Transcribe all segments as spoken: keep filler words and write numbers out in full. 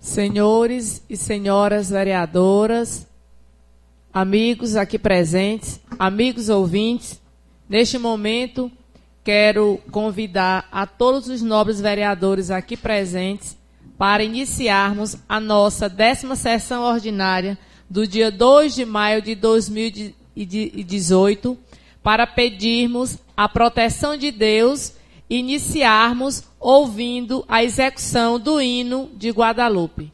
Senhores e senhoras vereadoras, amigos aqui presentes, amigos ouvintes, neste momento quero convidar a todos os nobres vereadores aqui presentes para iniciarmos a nossa décima sessão ordinária do dia dois de maio de dois mil e dezoito, para pedirmos a proteção de Deus e iniciarmos ouvindo a execução do hino de Guadalupe.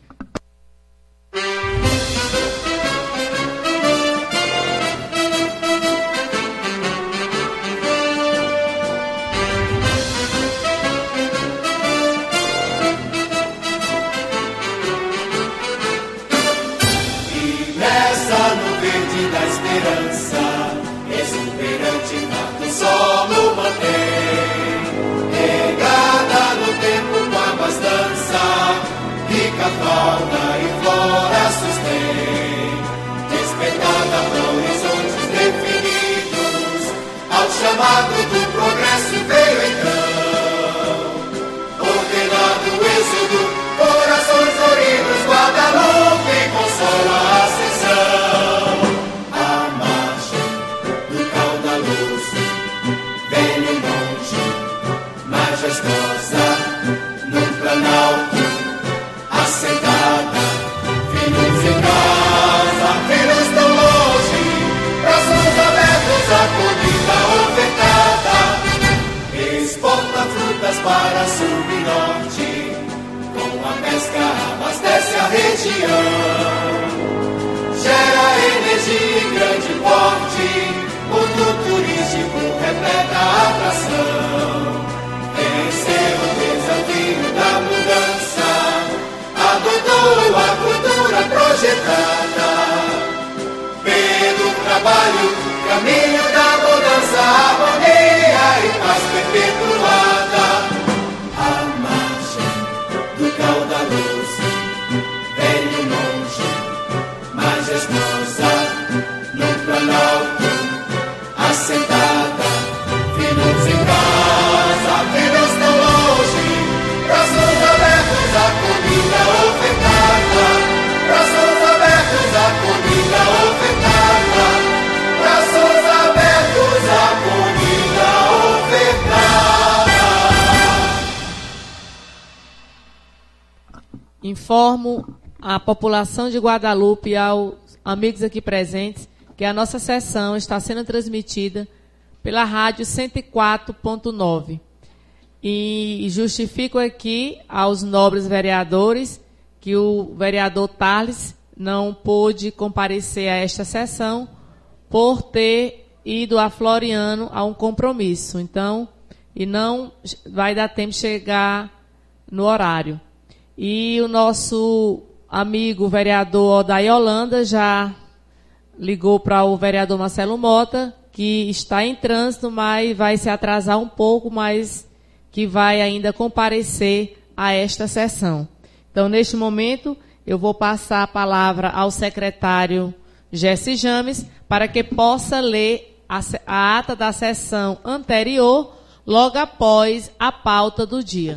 E nessa no verde da esperança, exuberante canto solo mantém, regada no tempo com abastança, rica fauna e flora sustém, despertada para horizontes definidos, ao chamado do progresso veio então, ordenado o êxodo, corações floridos, Guadalupe consola a ascensão, a margem do caudaloso, velho monte, majestosa, num planalto, assentada, filhos em casa, filhos tão longe, braços abertos, acolhida ofertada, exporta frutas para sul e norte, com a pesca abastece a região, gera energia em grande porte, mundo turístico repleta a atração, venceu o desafio da mudança, adotou a cultura projetada, pelo trabalho, caminho da mudança, harmonia e paz perpetuada, à margem do caudaloso, velho monte, majestosa, no planalto, assentada, filhos em casa, filhos tão longe, braços abertos, acolhida ofertada, braços abertos, acolhida ofertada, braços abertos, acolhida ofertada. Informo a população de Guadalupe e aos amigos aqui presentes que a nossa sessão está sendo transmitida pela rádio cento e quatro ponto nove. E justifico aqui aos nobres vereadores que o vereador Tarles não pôde comparecer a esta sessão por ter ido a Floriano a um compromisso. Então, e não vai dar tempo de chegar no horário. E o nosso amigo vereador Odair Holanda já ligou para o vereador Marcelo Mota, que está em trânsito, mas vai se atrasar um pouco, mas que vai ainda comparecer a esta sessão. Então, neste momento, eu vou passar a palavra ao secretário Jesse James, para que possa ler a, a ata da sessão anterior, logo após a pauta do dia.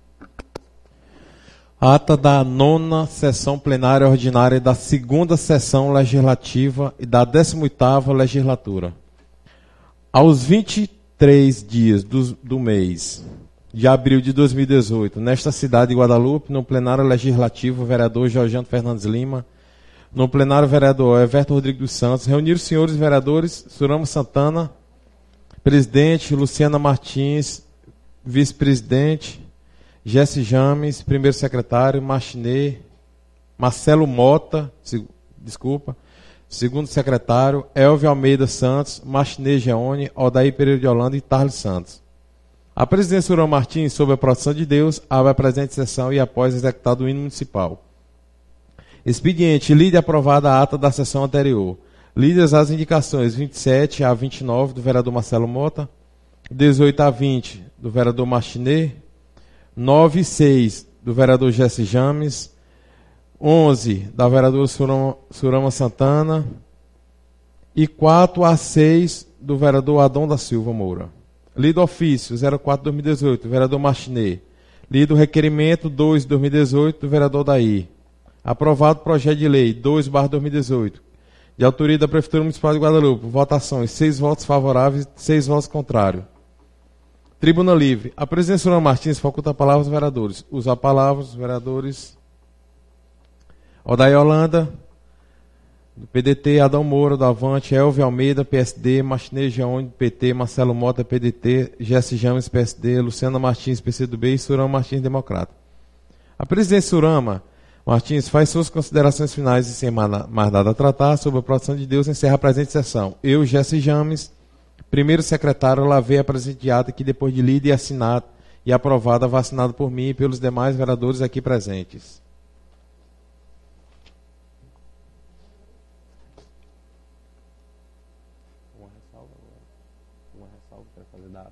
Ata da nona sessão plenária ordinária da segunda sessão legislativa e da décima oitava legislatura. Aos vinte e três dias do, do mês de abril de dois mil e dezoito, nesta cidade de Guadalupe, no plenário legislativo, o vereador Georgiano Fernandes Lima, no plenário, o vereador Everton Rodrigues dos Santos, reuniram os senhores vereadores Surama Santana, presidente, Luciana Martins, vice-presidente, Jesse James, primeiro secretário, Martinê, Marcelo Mota, se, desculpa, segundo secretário, Elvio Almeida Santos, Martinê Geone, Odair Pereira de Holanda e Tarles Santos. A presidência Surama Martins, sob a proteção de Deus, abre a presente sessão e após executado o hino municipal. Expediente, lide aprovada a ata da sessão anterior. Lidas as indicações vinte e sete a vinte e nove do vereador Marcelo Mota, dezoito a vinte do vereador Martinê, nove e seis do vereador Jesse James, onze da vereadora Surama, Surama Santana e quatro a seis do vereador Adão da Silva Moura. Lido ofício zero quatro barra dois mil e dezoito, do vereador Martinê. Lido requerimento dois barra dois mil e dezoito, do vereador Daí. Aprovado o projeto de lei dois barra dois mil e dezoito, de autoria da Prefeitura Municipal de Guadalupe. Votações: seis votos favoráveis, seis votos contrários. Tribuna Livre. A presidente Surama Martins faculta a palavra aos vereadores. Usa a palavra os vereadores Odair Holanda, do P D T, Adão Moura, do Avante, Elvio Almeida, P S D, Martinez Geone, do P T, Marcelo Mota, P D T, Jesse James, P S D, Luciana Martins, P C do B e Surama Martins, Democrata. A presidente Surama Martins faz suas considerações finais e, sem mais nada a tratar, sobre a proteção de Deus, encerra a presente sessão. Eu, Jesse James, primeiro secretário, lavei a presente ata que, depois de lida e assinada e aprovada, vacinado por mim e pelos demais vereadores aqui presentes. Uma ressalva agora. Uma ressalva para fazer data.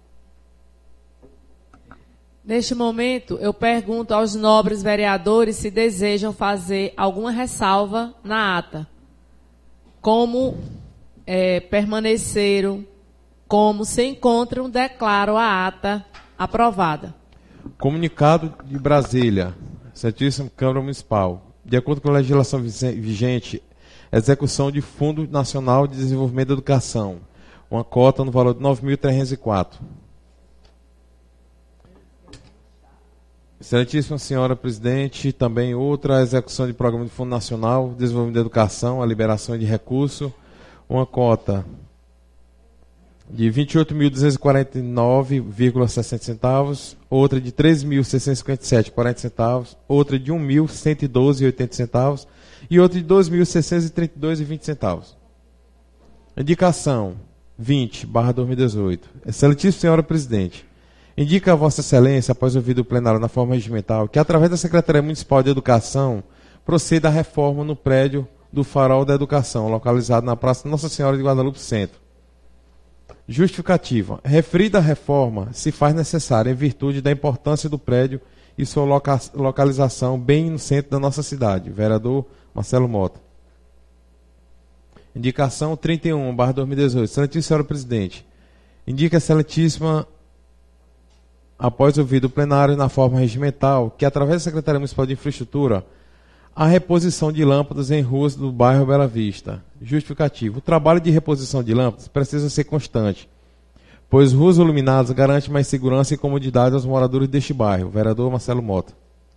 Neste momento, eu pergunto aos nobres vereadores se desejam fazer alguma ressalva na ata. Como é, permaneceram, como se encontram, declaro a ata aprovada. Comunicado de Brasília, Santíssima Câmara Municipal. De acordo com a legislação vigente, execução de Fundo Nacional de Desenvolvimento da Educação. Uma cota no valor de nove mil trezentos e quatro. Excelentíssima Senhora Presidente, também outra execução de Programa de Fundo Nacional de Desenvolvimento da Educação, a liberação de recurso, uma cota de vinte e oito mil duzentos e quarenta e nove vírgula sessenta centavos, outra de treze mil seiscentos e cinquenta e sete vírgula quarenta centavos, outra de um mil cento e doze vírgula oitenta centavos e outra de dois mil seiscentos e trinta e dois vírgula vinte centavos. Indicação vinte barra dois mil e dezoito. Excelentíssima Senhora Presidente, indica a Vossa Excelência, após ouvido o plenário na forma regimental, que através da Secretaria Municipal de Educação proceda a reforma no prédio do Farol da Educação, localizado na Praça Nossa Senhora de Guadalupe Centro. Justificativa. Referida a reforma se faz necessária em virtude da importância do prédio e sua loca localização bem no centro da nossa cidade. Vereador Marcelo Mota. Indicação trinta e um barra dois mil e dezoito. Excelentíssima Senhora Presidente, indica a Excelentíssima, após ouvido o plenário na forma regimental, que através da Secretaria Municipal de Infraestrutura, a reposição de lâmpadas em ruas do bairro Bela Vista. Justificativo. O trabalho de reposição de lâmpadas precisa ser constante, pois ruas iluminadas garantem mais segurança e comodidade aos moradores deste bairro. Vereador Marcelo Mota.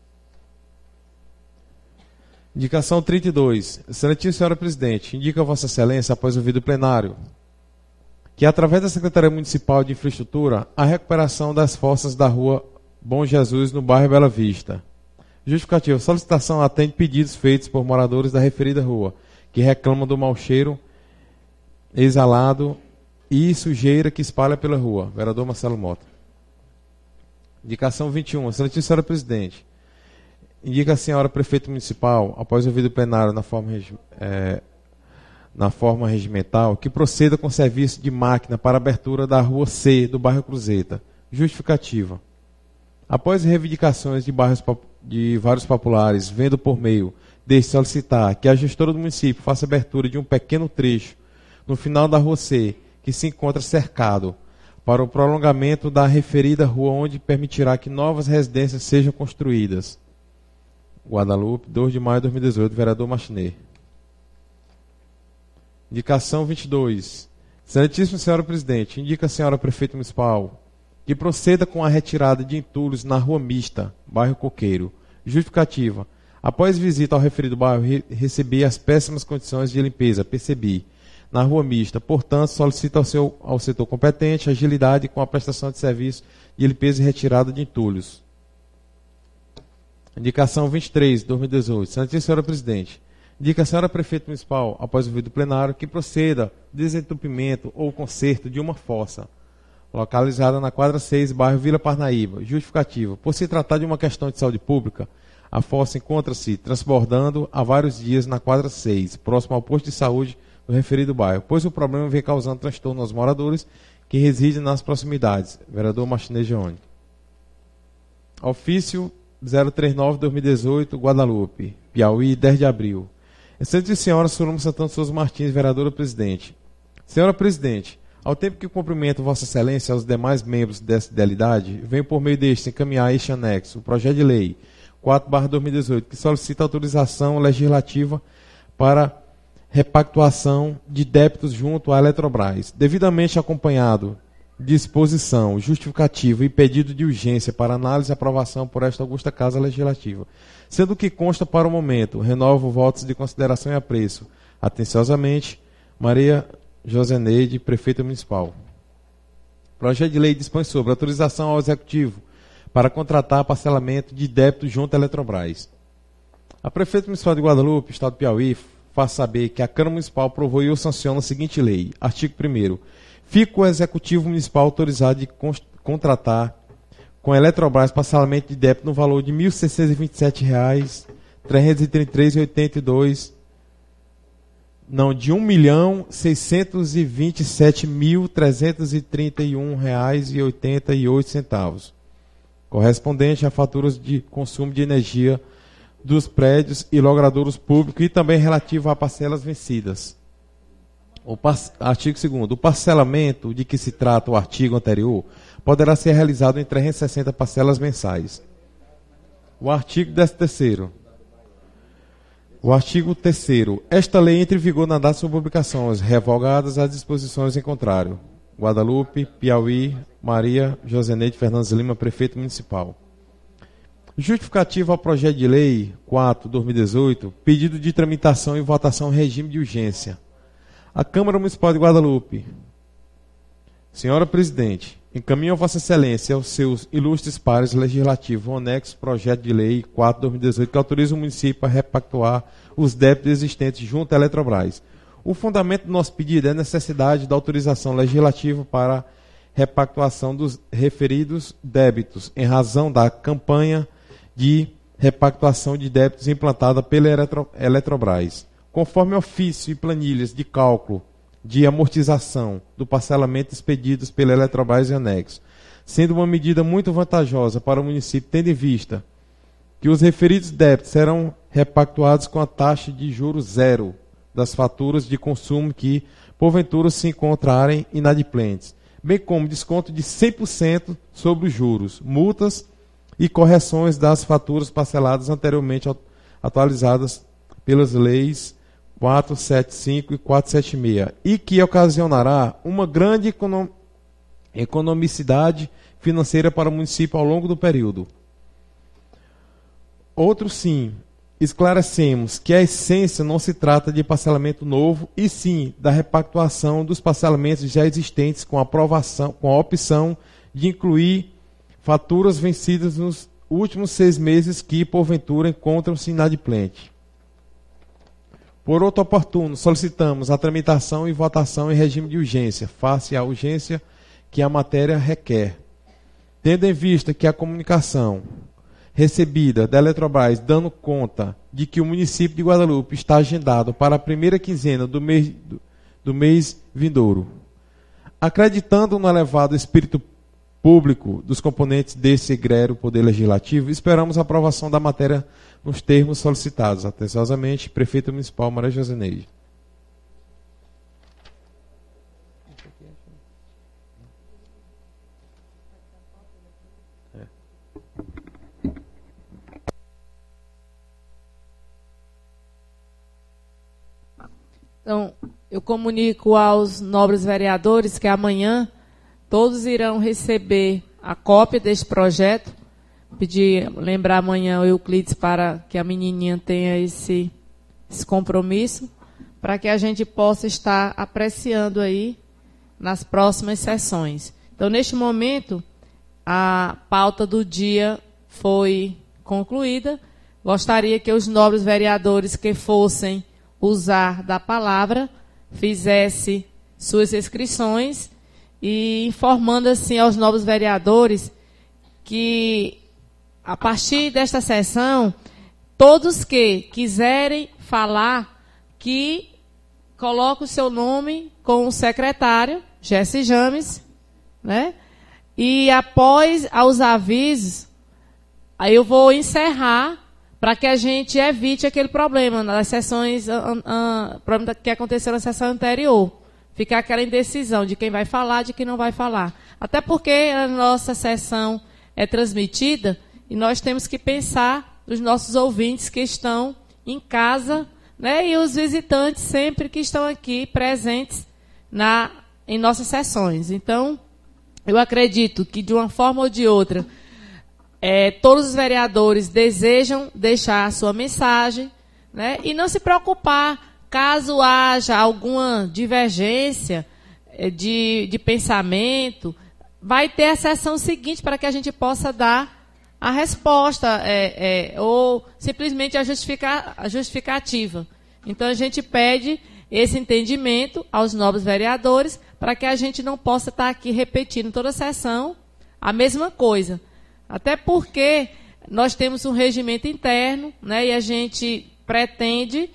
Indicação trinta e dois. Excelentíssima Senhora Presidente, indica a Vossa Excelência, após ouvido o plenário, que através da Secretaria Municipal de Infraestrutura, a recuperação das fossas da rua Bom Jesus, no bairro Bela Vista. Justificativa. A solicitação atende pedidos feitos por moradores da referida rua, que reclamam do mau cheiro exalado e sujeira que espalha pela rua. Vereador Marcelo Mota. Indicação vinte e um. Excelentíssima Senhora Presidente, indica a Senhora Prefeito Municipal, após ouvido o plenário na forma, é, na forma regimental, que proceda com serviço de máquina para abertura da rua C, do bairro Cruzeta. Justificativa. Após reivindicações de, bairros, de vários populares, vendo por meio deste solicitar que a gestora do município faça abertura de um pequeno trecho no final da rua C, que se encontra cercado, para o prolongamento da referida rua, onde permitirá que novas residências sejam construídas. Guadalupe, dois de maio de dois mil e dezoito, vereador Martinez. Indicação vinte e dois. Excelentíssima Senhora Presidente, indica a Senhora Prefeito Municipal que proceda com a retirada de entulhos na Rua Mista, bairro Coqueiro. Justificativa. Após visita ao referido bairro, re recebi as péssimas condições de limpeza, percebi, na Rua Mista. Portanto, solicito ao, seu, ao setor competente agilidade com a prestação de serviço de limpeza e retirada de entulhos. Indicação vinte e três, dois mil e dezoito. Excelentíssima Senhora Presidente, indica a Senhora Prefeito Municipal, após o ouvido plenário, que proceda desentupimento ou conserto de uma fossa localizada na quadra seis, bairro Vila Parnaíba. Justificativa. Por se tratar de uma questão de saúde pública, a fossa encontra-se transbordando há vários dias na quadra seis, próximo ao posto de saúde do referido bairro, pois o problema vem causando transtorno aos moradores que residem nas proximidades. Vereador Martinez Geone. Ofício zero trinta e nove, dois mil e dezoito, Guadalupe, Piauí, dez de abril. Excelentíssima Senhora Surama Santana Souza Martins, vereadora Presidente. Senhora Presidente, ao tempo que cumprimento Vossa Excelência aos demais membros dessa idealidade, venho por meio deste encaminhar este anexo, o projeto de lei, quatro barra dois mil e dezoito, que solicita autorização legislativa para repactuação de débitos junto à Eletrobras, devidamente acompanhado de exposição, justificativa e pedido de urgência para análise e aprovação por esta augusta Casa Legislativa. Sendo que consta para o momento, renovo votos de consideração e apreço. Atenciosamente, Maria Joseneide, Prefeita Municipal. Projeto de lei dispõe sobre autorização ao Executivo para contratar parcelamento de débito junto à Eletrobras. A Prefeita Municipal de Guadalupe, Estado do Piauí, faz saber que a Câmara Municipal aprovou e sanciona a seguinte lei. Artigo primeiro. Fica o Executivo Municipal autorizado de contratar com a Eletrobras parcelamento de débito no valor de mil seiscentos e vinte e sete reais, trezentos e trinta e três reais e oitenta e dois centavos, não, de um milhão seiscentos e vinte e sete mil trezentos e trinta e um reais e oitenta e oito centavos, correspondente a faturas de consumo de energia dos prédios e logradouros públicos e também relativo a parcelas vencidas. O par... Artigo segundo. O parcelamento de que se trata o artigo anterior poderá ser realizado em trezentas e sessenta parcelas mensais. O artigo décimo terceiro. O artigo terceiro. Esta lei entra em vigor na data de sua publicação, revogadas as disposições em contrário. Guadalupe, Piauí, Maria Joseneide Fernandes Lima, Prefeito Municipal. Justificativa ao projeto de lei quatro barra dois mil e dezoito, pedido de tramitação e votação em regime de urgência. A Câmara Municipal de Guadalupe. Senhora Presidente, encaminho a Vossa Excelência aos seus ilustres pares legislativos o anexo projeto de lei quatro barra dois mil e dezoito que autoriza o município a repactuar os débitos existentes junto à Eletrobras. O fundamento do nosso pedido é a necessidade da autorização legislativa para repactuação dos referidos débitos, em razão da campanha de repactuação de débitos implantada pela Eletro, Eletrobras. Conforme ofício e planilhas de cálculo de amortização do parcelamento expedidos pela Eletrobras e anexo, sendo uma medida muito vantajosa para o município, tendo em vista que os referidos débitos serão repactuados com a taxa de juros zero das faturas de consumo que, porventura, se encontrarem inadimplentes, bem como desconto de cem por cento sobre os juros, multas e correções das faturas parceladas anteriormente atualizadas pelas leis quatrocentos e setenta e cinco e quatrocentos e setenta e seis, e que ocasionará uma grande econom economicidade financeira para o município ao longo do período. Outro sim, esclarecemos que a essência não se trata de parcelamento novo, e sim da repactuação dos parcelamentos já existentes com a aprovação, com a opção de incluir faturas vencidas nos últimos seis meses que, porventura, encontram-se inadimplentes. Por outro oportuno, solicitamos a tramitação e votação em regime de urgência, face à urgência que a matéria requer. Tendo em vista que a comunicação recebida da Eletrobras dando conta de que o município de Guadalupe está agendado para a primeira quinzena do mês, do, do mês vindouro. Acreditando no elevado espírito público dos componentes desse egrégio Poder Legislativo, esperamos a aprovação da matéria nos termos solicitados. Atenciosamente, Prefeita Municipal Maria Joseneide. Então, eu comunico aos nobres vereadores que amanhã todos irão receber a cópia deste projeto. Pedir, lembrar amanhã o Euclides para que a menininha tenha esse, esse compromisso, para que a gente possa estar apreciando aí nas próximas sessões. Então, neste momento, a pauta do dia foi concluída. Gostaria que os nobres vereadores que fossem usar da palavra fizesse suas inscrições e informando assim aos novos vereadores que a partir desta sessão, todos que quiserem falar, que coloque o seu nome com o secretário, Jesse James, né? E após aos avisos, aí eu vou encerrar para que a gente evite aquele problema nas sessões uh, uh, problema que aconteceu na sessão anterior. Ficar aquela indecisão de quem vai falar, de quem não vai falar. Até porque a nossa sessão é transmitida e nós temos que pensar dos nossos ouvintes que estão em casa, né, e os visitantes sempre que estão aqui presentes na, em nossas sessões. Então, eu acredito que, de uma forma ou de outra, é, todos os vereadores desejam deixar a sua mensagem, né, e não se preocupar caso haja alguma divergência é, de, de pensamento. Vai ter a sessão seguinte para que a gente possa dar a resposta é, é, ou simplesmente a, justifica, a justificativa. Então, a gente pede esse entendimento aos nobres vereadores para que a gente não possa estar aqui repetindo toda a sessão a mesma coisa. Até porque nós temos um regimento interno, né, e a gente pretende,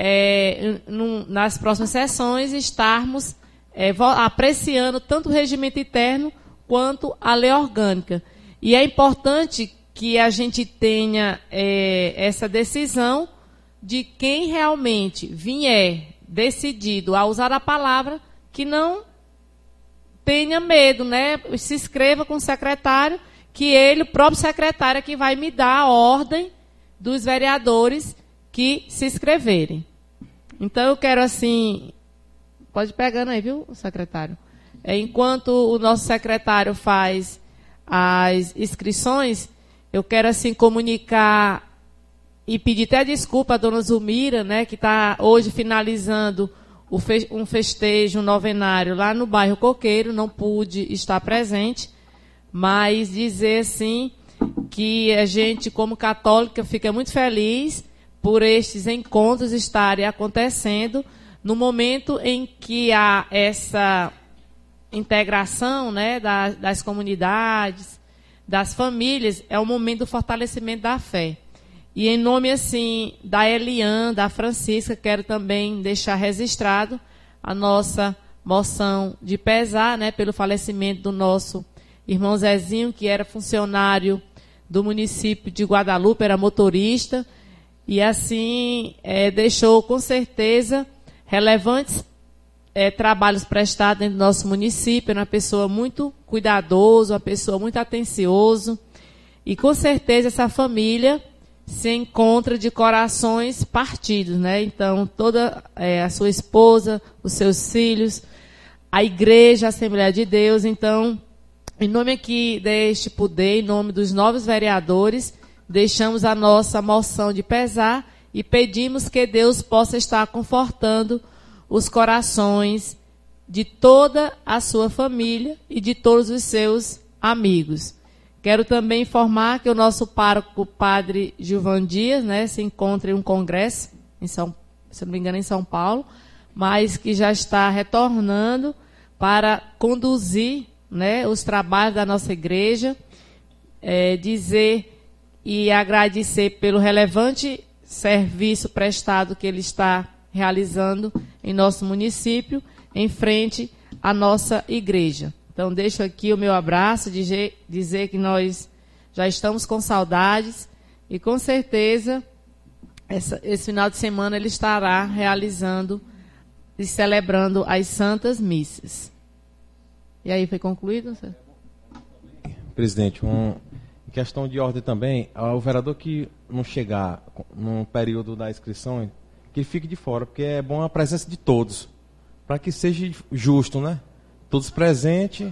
é, num, nas próximas sessões, estarmos é, apreciando tanto o regimento interno quanto a lei orgânica. E é importante que a gente tenha é, essa decisão de quem realmente vier decidido a usar a palavra, que não tenha medo, né? Se inscreva com o secretário, que ele, o próprio secretário, é que vai me dar a ordem dos vereadores que se inscreverem. Então, eu quero, assim... Pode ir pegando aí, viu, secretário? É, enquanto o nosso secretário faz as inscrições, eu quero, assim, comunicar e pedir até desculpa à dona Zulmira, né, que está hoje finalizando o fe um festejo, um novenário lá no bairro Coqueiro, não pude estar presente, mas dizer, assim, que a gente, como católica, fica muito feliz por estes encontros estarem acontecendo no momento em que há essa integração, né, das, das comunidades, das famílias, é o momento do fortalecimento da fé. E em nome, assim, da Eliane, da Francisca, quero também deixar registrado a nossa moção de pesar, né, pelo falecimento do nosso irmão Zezinho, que era funcionário do município de Guadalupe, era motorista, e assim é, deixou, com certeza, relevantes é, trabalhos prestados dentro do nosso município. Era uma pessoa muito cuidadosa, uma pessoa muito atenciosa, e com certeza essa família se encontra de corações partidos, né? Então, toda é, a sua esposa, os seus filhos, a igreja, a Assembleia de Deus. Então, em nome aqui deste poder, em nome dos novos vereadores, deixamos a nossa moção de pesar e pedimos que Deus possa estar confortando os corações de toda a sua família e de todos os seus amigos. Quero também informar que o nosso pároco, padre Gilvan Dias, né, se encontra em um congresso, em São, se não me engano, em São Paulo, mas que já está retornando para conduzir, né, os trabalhos da nossa igreja, é, dizer e agradecer pelo relevante serviço prestado que ele está realizando em nosso município, em frente à nossa igreja. Então, deixo aqui o meu abraço, dizer, dizer que nós já estamos com saudades e, com certeza, essa, esse final de semana ele estará realizando e celebrando as Santas Missas. E aí, foi concluído? Presidente, um, em questão de ordem também, o vereador que não chegar no período da inscrição, que ele fique de fora, porque é bom a presença de todos, para que seja justo, né? Todos presentes.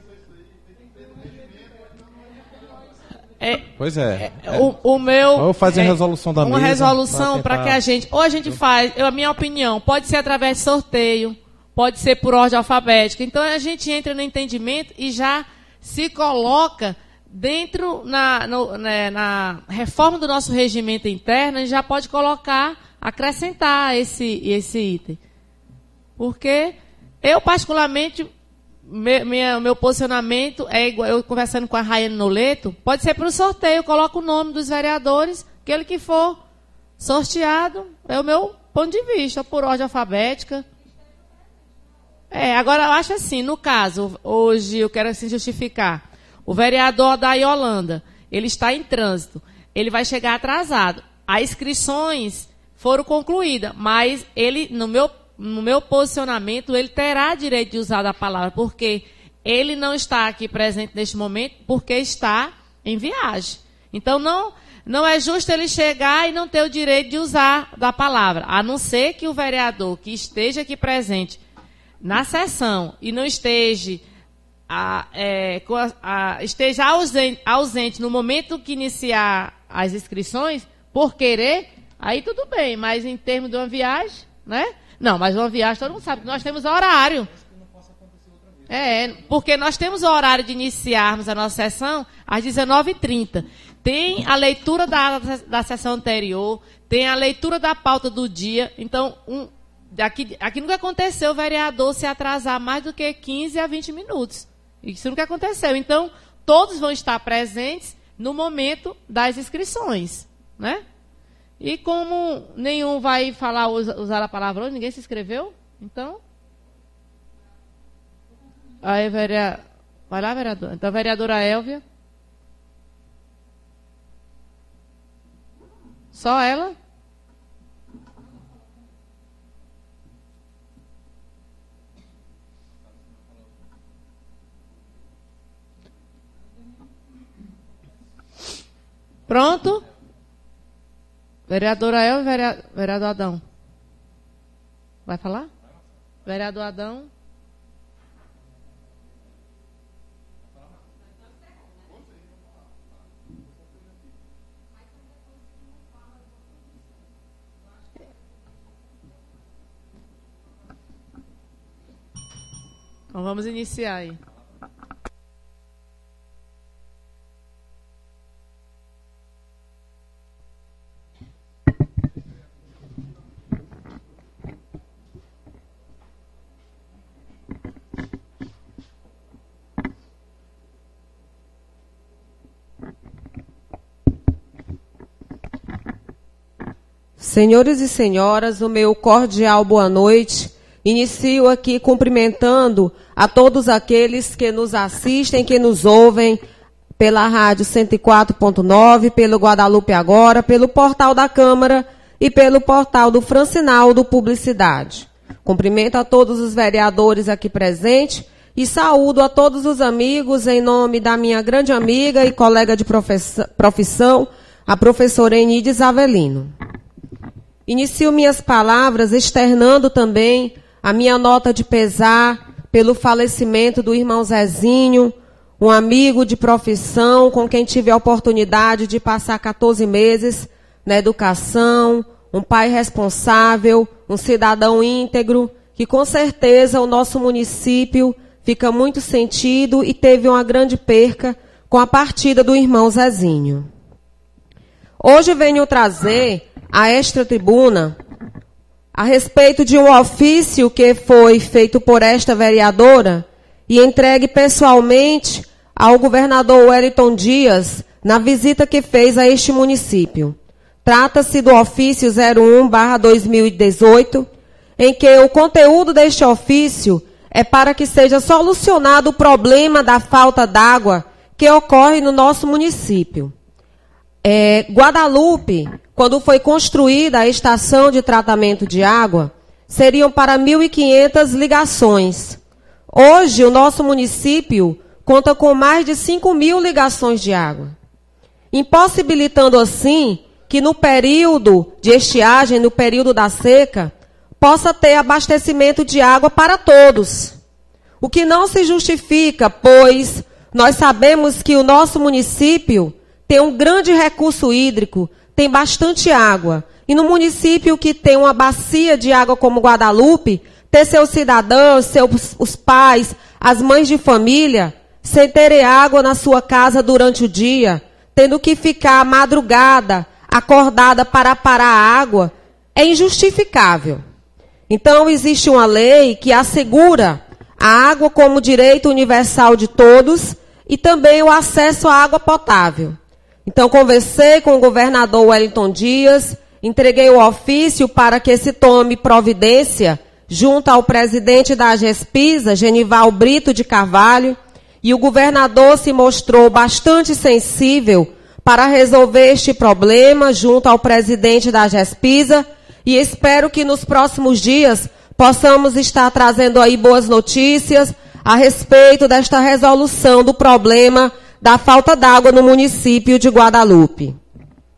É, pois é. é o, o meu. Vou fazer a resolução da uma mesa. Uma resolução para que a gente. Ou a gente faz, eu, a minha opinião, pode ser através de sorteio, pode ser por ordem alfabética. Então a gente entra no entendimento e já se coloca dentro na, no, né, na reforma do nosso regimento interno, a gente já pode colocar, acrescentar esse, esse item. Porque eu, particularmente. Meu, minha, meu posicionamento é igual, eu conversando com a Raiane Noleto, pode ser para o sorteio, eu coloco o nome dos vereadores, aquele que for sorteado, é o meu ponto de vista, por ordem alfabética. É, agora, eu acho assim, no caso, hoje eu quero assim justificar, o vereador da Yolanda, ele está em trânsito, ele vai chegar atrasado, as inscrições foram concluídas, mas ele, no meu No meu posicionamento, ele terá direito de usar a palavra, porque ele não está aqui presente neste momento, porque está em viagem. Então, não, Não é justo ele chegar e não ter o direito de usar da palavra, a não ser que o vereador que esteja aqui presente na sessão e não esteja, a, é, a, a, esteja ausente, ausente no momento que iniciar as inscrições, por querer, aí tudo bem, mas em termos de uma viagem, né? Não, mas uma viagem todo mundo sabe que nós temos horário. É, porque nós temos o horário de iniciarmos a nossa sessão às dezenove e trinta. Tem a leitura da, da sessão anterior, tem a leitura da pauta do dia. Então, um, aqui, aqui nunca aconteceu o vereador se atrasar mais do que quinze a vinte minutos. Isso nunca aconteceu. Então, todos vão estar presentes no momento das inscrições, né? E como nenhum vai falar, usar a palavra hoje, ninguém se inscreveu, então... Aí, vereador... Vai lá, vereador. Então, a vereadora Élvia. Só ela? Pronto? Vereadora Elvia e vereador, vereador Adão. Vai falar? Vereador Adão. Então vamos iniciar aí. Senhores e senhoras, o meu cordial boa noite. Inicio aqui cumprimentando a todos aqueles que nos assistem, que nos ouvem pela rádio cento e quatro ponto nove, pelo Guadalupe Agora, pelo portal da Câmara e pelo portal do Francinaldo Publicidade. Cumprimento a todos os vereadores aqui presentes e saúdo a todos os amigos em nome da minha grande amiga e colega de profissão, a professora Enides Avelino. Inicio minhas palavras externando também a minha nota de pesar pelo falecimento do irmão Zezinho, um amigo de profissão com quem tive a oportunidade de passar quatorze meses na educação, um pai responsável, um cidadão íntegro, que com certeza o nosso município fica muito sentido e teve uma grande perca com a partida do irmão Zezinho. Hoje venho trazer a esta tribuna a respeito de um ofício que foi feito por esta vereadora e entregue pessoalmente ao governador Wellington Dias na visita que fez a este município. Trata-se do ofício zero um barra dois mil e dezoito, em que o conteúdo deste ofício é para que seja solucionado o problema da falta d'água que ocorre no nosso município. É, Guadalupe, quando foi construída a estação de tratamento de água, seriam para mil e quinhentas ligações. Hoje, o nosso município conta com mais de cinco mil ligações de água, impossibilitando assim que no período de estiagem, no período da seca, possa ter abastecimento de água para todos. O que não se justifica, pois nós sabemos que o nosso município tem um grande recurso hídrico, tem bastante água. E no município que tem uma bacia de água como Guadalupe, ter seus cidadãos, seus os pais, as mães de família, sem terem água na sua casa durante o dia, tendo que ficar à madrugada, acordada para parar a água, é injustificável. Então, existe uma lei que assegura a água como direito universal de todos e também o acesso à água potável. Então, conversei com o governador Wellington Dias, entreguei o ofício para que se tome providência junto ao presidente da Agespisa, Genival Brito de Carvalho, e o governador se mostrou bastante sensível para resolver este problema junto ao presidente da Agespisa, e espero que nos próximos dias possamos estar trazendo aí boas notícias a respeito desta resolução do problema da falta d'água no município de Guadalupe.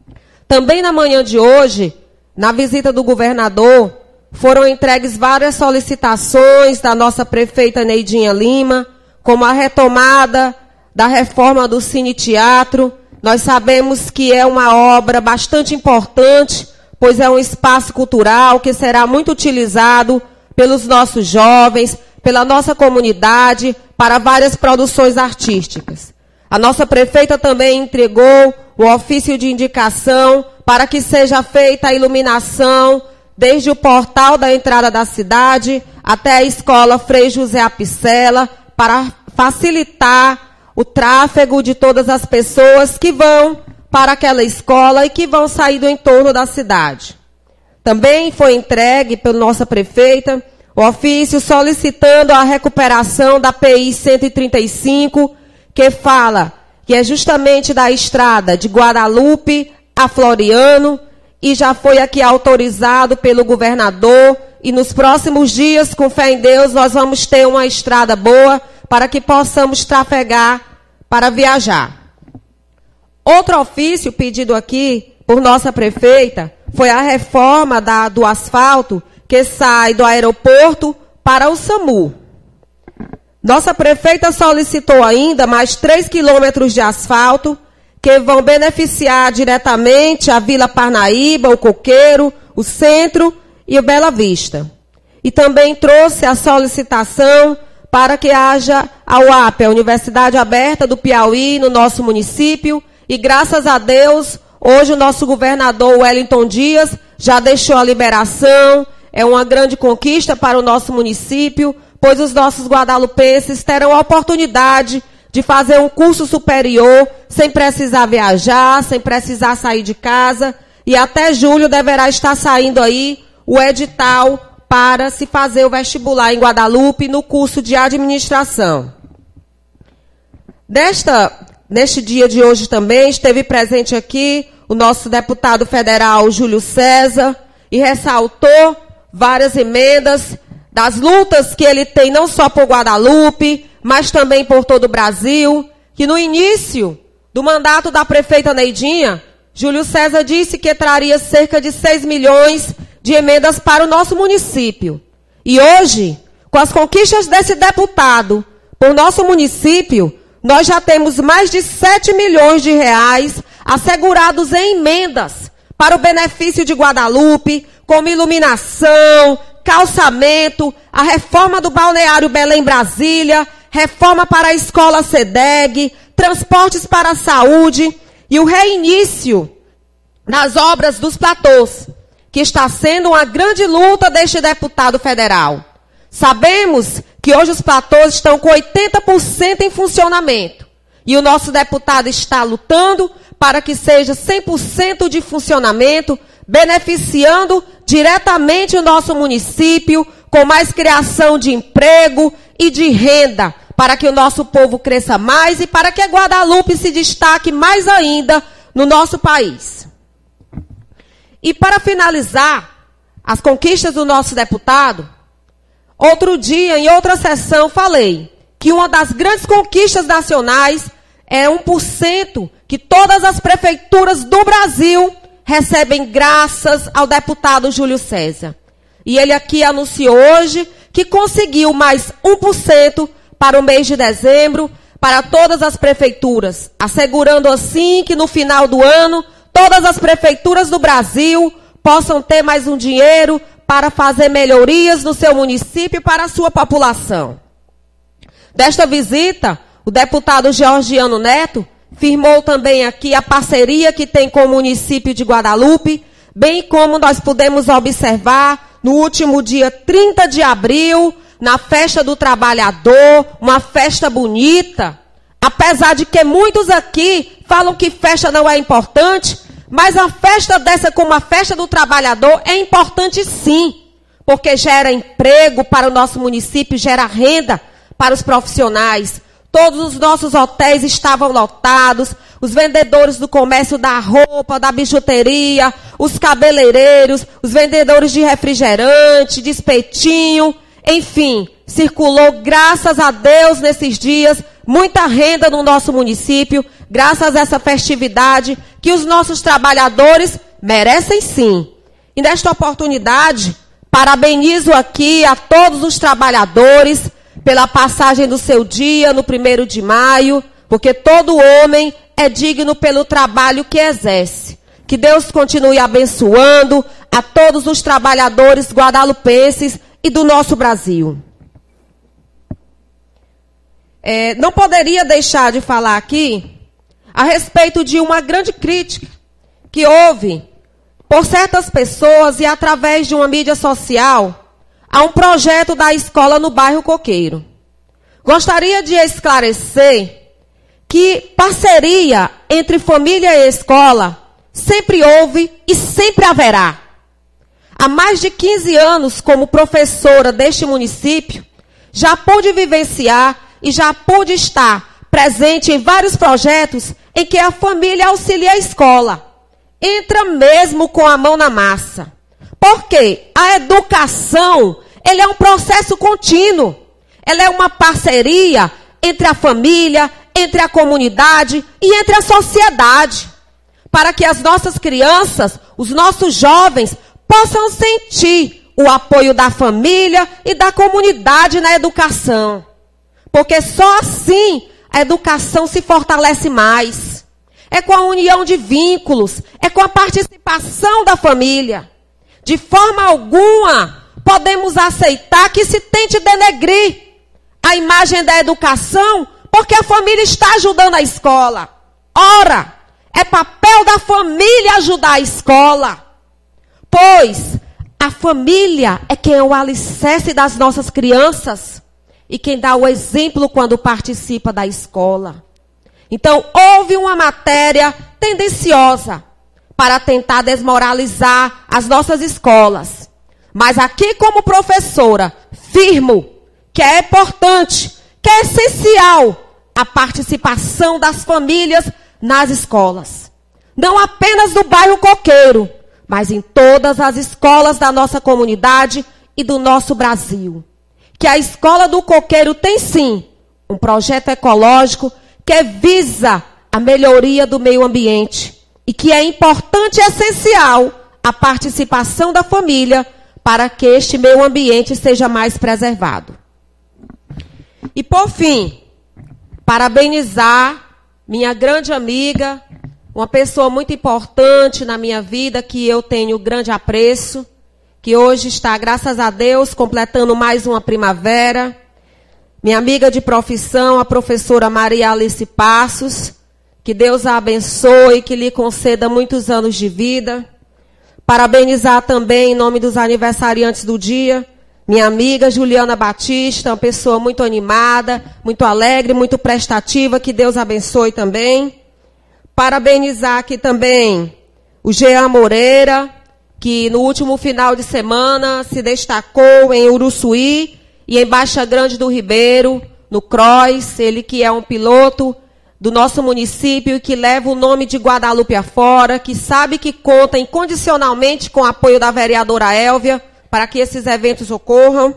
Também na manhã de hoje, na visita do governador, foram entregues várias solicitações da nossa prefeita Neidinha Lima, como a retomada da reforma do Cine Teatro. Nós sabemos que é uma obra bastante importante, pois é um espaço cultural que será muito utilizado pelos nossos jovens, pela nossa comunidade, para várias produções artísticas. A nossa prefeita também entregou o ofício de indicação para que seja feita a iluminação desde o portal da entrada da cidade até a escola Frei José Apicella, para facilitar o tráfego de todas as pessoas que vão para aquela escola e que vão sair do entorno da cidade. Também foi entregue pela nossa prefeita o ofício solicitando a recuperação da P I cento e trinta e cinco, que fala que é justamente da estrada de Guadalupe a Floriano, e já foi aqui autorizado pelo governador, e nos próximos dias, com fé em Deus, nós vamos ter uma estrada boa para que possamos trafegar para viajar. Outro ofício pedido aqui por nossa prefeita foi a reforma da, do asfalto que sai do aeroporto para o SAMU. Nossa prefeita solicitou ainda mais três quilômetros de asfalto que vão beneficiar diretamente a Vila Parnaíba, o Coqueiro, o Centro e o Bela Vista. E também trouxe a solicitação para que haja a U A P, a Universidade Aberta do Piauí, no nosso município. E graças a Deus, hoje o nosso governador Wellington Dias já deixou a liberação. É uma grande conquista para o nosso município, pois os nossos guadalupenses terão a oportunidade de fazer um curso superior sem precisar viajar, sem precisar sair de casa. E até julho deverá estar saindo aí o edital para se fazer o vestibular em Guadalupe no curso de administração. Desta, neste dia de hoje também esteve presente aqui o nosso deputado federal Júlio César e ressaltou várias emendas das lutas que ele tem não só por Guadalupe, mas também por todo o Brasil, que no início do mandato da prefeita Neidinha, Júlio César disse que traria cerca de seis milhões de emendas para o nosso município. E hoje, com as conquistas desse deputado por nosso município, nós já temos mais de sete milhões de reais assegurados em emendas para o benefício de Guadalupe, como iluminação, calçamento, a reforma do balneário Belém Brasília, reforma para a escola SEDEG, transportes para a saúde e o reinício nas obras dos platôs, que está sendo uma grande luta deste deputado federal. Sabemos que hoje os platôs estão com oitenta por cento em funcionamento e o nosso deputado está lutando para que seja cem por cento de funcionamento, beneficiando diretamente o nosso município, com mais criação de emprego e de renda, para que o nosso povo cresça mais e para que a Guadalupe se destaque mais ainda no nosso país. E para finalizar as conquistas do nosso deputado, outro dia, em outra sessão, falei que uma das grandes conquistas nacionais é um por cento que todas as prefeituras do Brasil recebem graças ao deputado Júlio César. E ele aqui anunciou hoje que conseguiu mais um por cento para o mês de dezembro, para todas as prefeituras, assegurando assim que no final do ano, todas as prefeituras do Brasil possam ter mais um dinheiro para fazer melhorias no seu município e para a sua população. Desta visita, o deputado Georgiano Neto firmou também aqui a parceria que tem com o município de Guadalupe, bem como nós pudemos observar no último dia trinta de abril, na Festa do Trabalhador, uma festa bonita, apesar de que muitos aqui falam que festa não é importante, mas a festa dessa como a Festa do Trabalhador é importante sim, porque gera emprego para o nosso município, gera renda para os profissionais. Todos os nossos hotéis estavam lotados, os vendedores do comércio da roupa, da bijuteria, os cabeleireiros, os vendedores de refrigerante, de espetinho, enfim, circulou, graças a Deus, nesses dias, muita renda no nosso município, graças a essa festividade que os nossos trabalhadores merecem sim. E nesta oportunidade, parabenizo aqui a todos os trabalhadores pela passagem do seu dia no primeiro de maio, porque todo homem é digno pelo trabalho que exerce. Que Deus continue abençoando a todos os trabalhadores guadalupenses e do nosso Brasil. É, não poderia deixar de falar aqui a respeito de uma grande crítica que houve por certas pessoas e através de uma mídia social a um projeto da escola no bairro Coqueiro. Gostaria de esclarecer que parceria entre família e escola sempre houve e sempre haverá. Há mais de quinze anos, como professora deste município, já pude vivenciar e já pude estar presente em vários projetos em que a família auxilia a escola. Entra mesmo com a mão na massa. Porque a educação, ele é um processo contínuo. Ela é uma parceria entre a família, entre a comunidade e entre a sociedade. Para que as nossas crianças, os nossos jovens, possam sentir o apoio da família e da comunidade na educação. Porque só assim a educação se fortalece mais. É com a união de vínculos, é com a participação da família. De forma alguma podemos aceitar que se tente denegrir a imagem da educação, porque a família está ajudando a escola. Ora, é papel da família ajudar a escola. Pois a família é quem é o alicerce das nossas crianças e quem dá o exemplo quando participa da escola. Então, houve uma matéria tendenciosa para tentar desmoralizar as nossas escolas. Mas aqui, como professora, firmo que é importante, que é essencial a participação das famílias nas escolas. Não apenas no bairro Coqueiro, mas em todas as escolas da nossa comunidade e do nosso Brasil. Que a escola do Coqueiro tem sim um projeto ecológico que visa a melhoria do meio ambiente e que é importante e essencial a participação da família para que este meio ambiente seja mais preservado. E por fim, parabenizar minha grande amiga, uma pessoa muito importante na minha vida, que eu tenho grande apreço, que hoje está, graças a Deus, completando mais uma primavera. Minha amiga de profissão, a professora Maria Alice Passos, que Deus a abençoe, que lhe conceda muitos anos de vida. Parabenizar também, em nome dos aniversariantes do dia, minha amiga Juliana Batista, uma pessoa muito animada, muito alegre, muito prestativa, que Deus abençoe também. Parabenizar aqui também o Jean Moreira, que no último final de semana se destacou em Uruçuí e em Baixa Grande do Ribeiro, no Cross, ele que é um piloto do nosso município e que leva o nome de Guadalupe afora, que sabe que conta incondicionalmente com o apoio da vereadora Élvia para que esses eventos ocorram.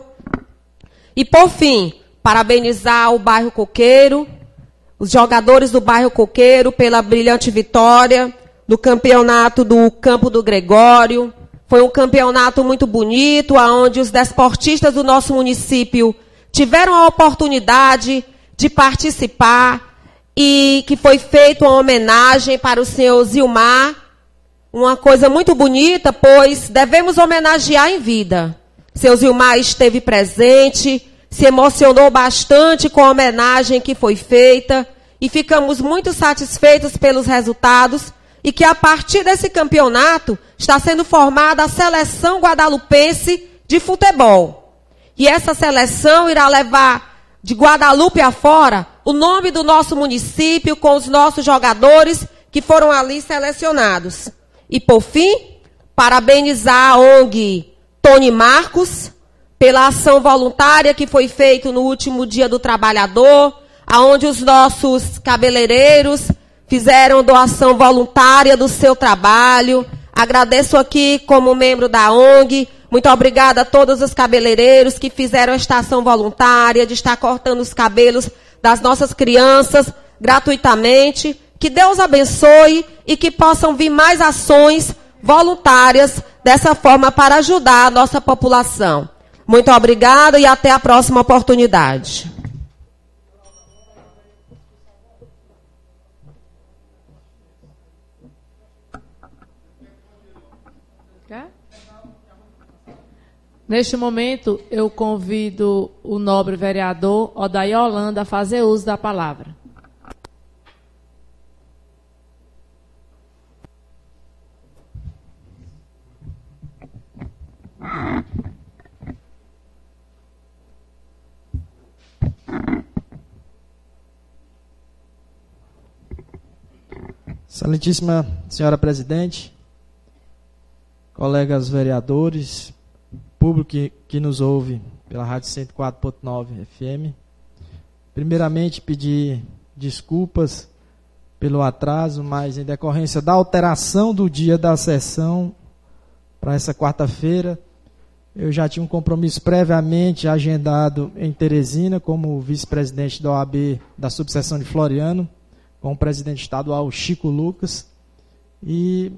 E, por fim, parabenizar o bairro Coqueiro, os jogadores do bairro Coqueiro pela brilhante vitória do campeonato do Campo do Gregório. Foi um campeonato muito bonito, onde os desportistas do nosso município tiveram a oportunidade de participar e que foi feita uma homenagem para o senhor Zilmar. Uma coisa muito bonita, pois devemos homenagear em vida. Seu Zilmar esteve presente, se emocionou bastante com a homenagem que foi feita e ficamos muito satisfeitos pelos resultados e que a partir desse campeonato está sendo formada a seleção guadalupense de futebol. E essa seleção irá levar de Guadalupe afora o nome do nosso município com os nossos jogadores que foram ali selecionados. E, por fim, parabenizar a O N G Tony Marcos pela ação voluntária que foi feita no último Dia do Trabalhador, onde os nossos cabeleireiros fizeram doação voluntária do seu trabalho. Agradeço aqui como membro da O N G. Muito obrigada a todos os cabeleireiros que fizeram esta ação voluntária de estar cortando os cabelos das nossas crianças gratuitamente. Que Deus abençoe e que possam vir mais ações voluntárias dessa forma para ajudar a nossa população. Muito obrigada e até a próxima oportunidade. Neste momento, eu convido o nobre vereador Odair Holanda a fazer uso da palavra. Excelentíssima senhora presidente, colegas vereadores, público que, que nos ouve pela Rádio cento e quatro ponto nove F M. Primeiramente, pedir desculpas pelo atraso, mas em decorrência da alteração do dia da sessão para essa quarta-feira, eu já tinha um compromisso previamente agendado em Teresina, como vice-presidente da O A B da subseção de Floriano, com o presidente estadual Chico Lucas, e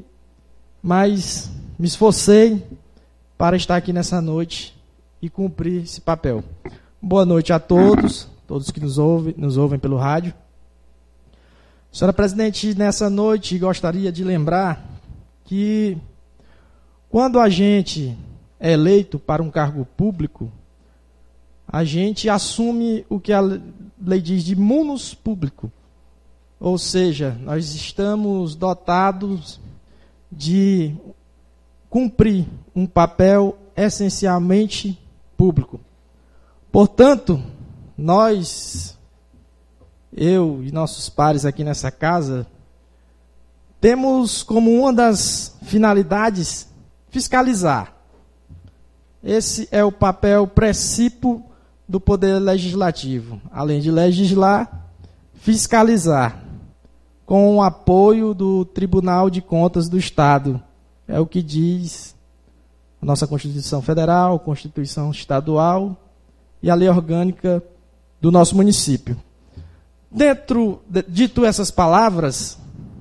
mas me esforcei para estar aqui nessa noite e cumprir esse papel. Boa noite a todos, todos que nos ouvem, nos ouvem pelo rádio. Senhora presidente, nessa noite gostaria de lembrar que quando a gente é eleito para um cargo público, a gente assume o que a lei diz de munus público. Ou seja, nós estamos dotados de cumprir um papel essencialmente público. Portanto, nós, eu e nossos pares aqui nessa casa, temos como uma das finalidades fiscalizar. Esse é o papel precípio do Poder Legislativo. Além de legislar, fiscalizar, com o apoio do Tribunal de Contas do Estado. É o que diz a nossa Constituição Federal, Constituição Estadual e a lei orgânica do nosso município. Dentro, de, dito essas palavras,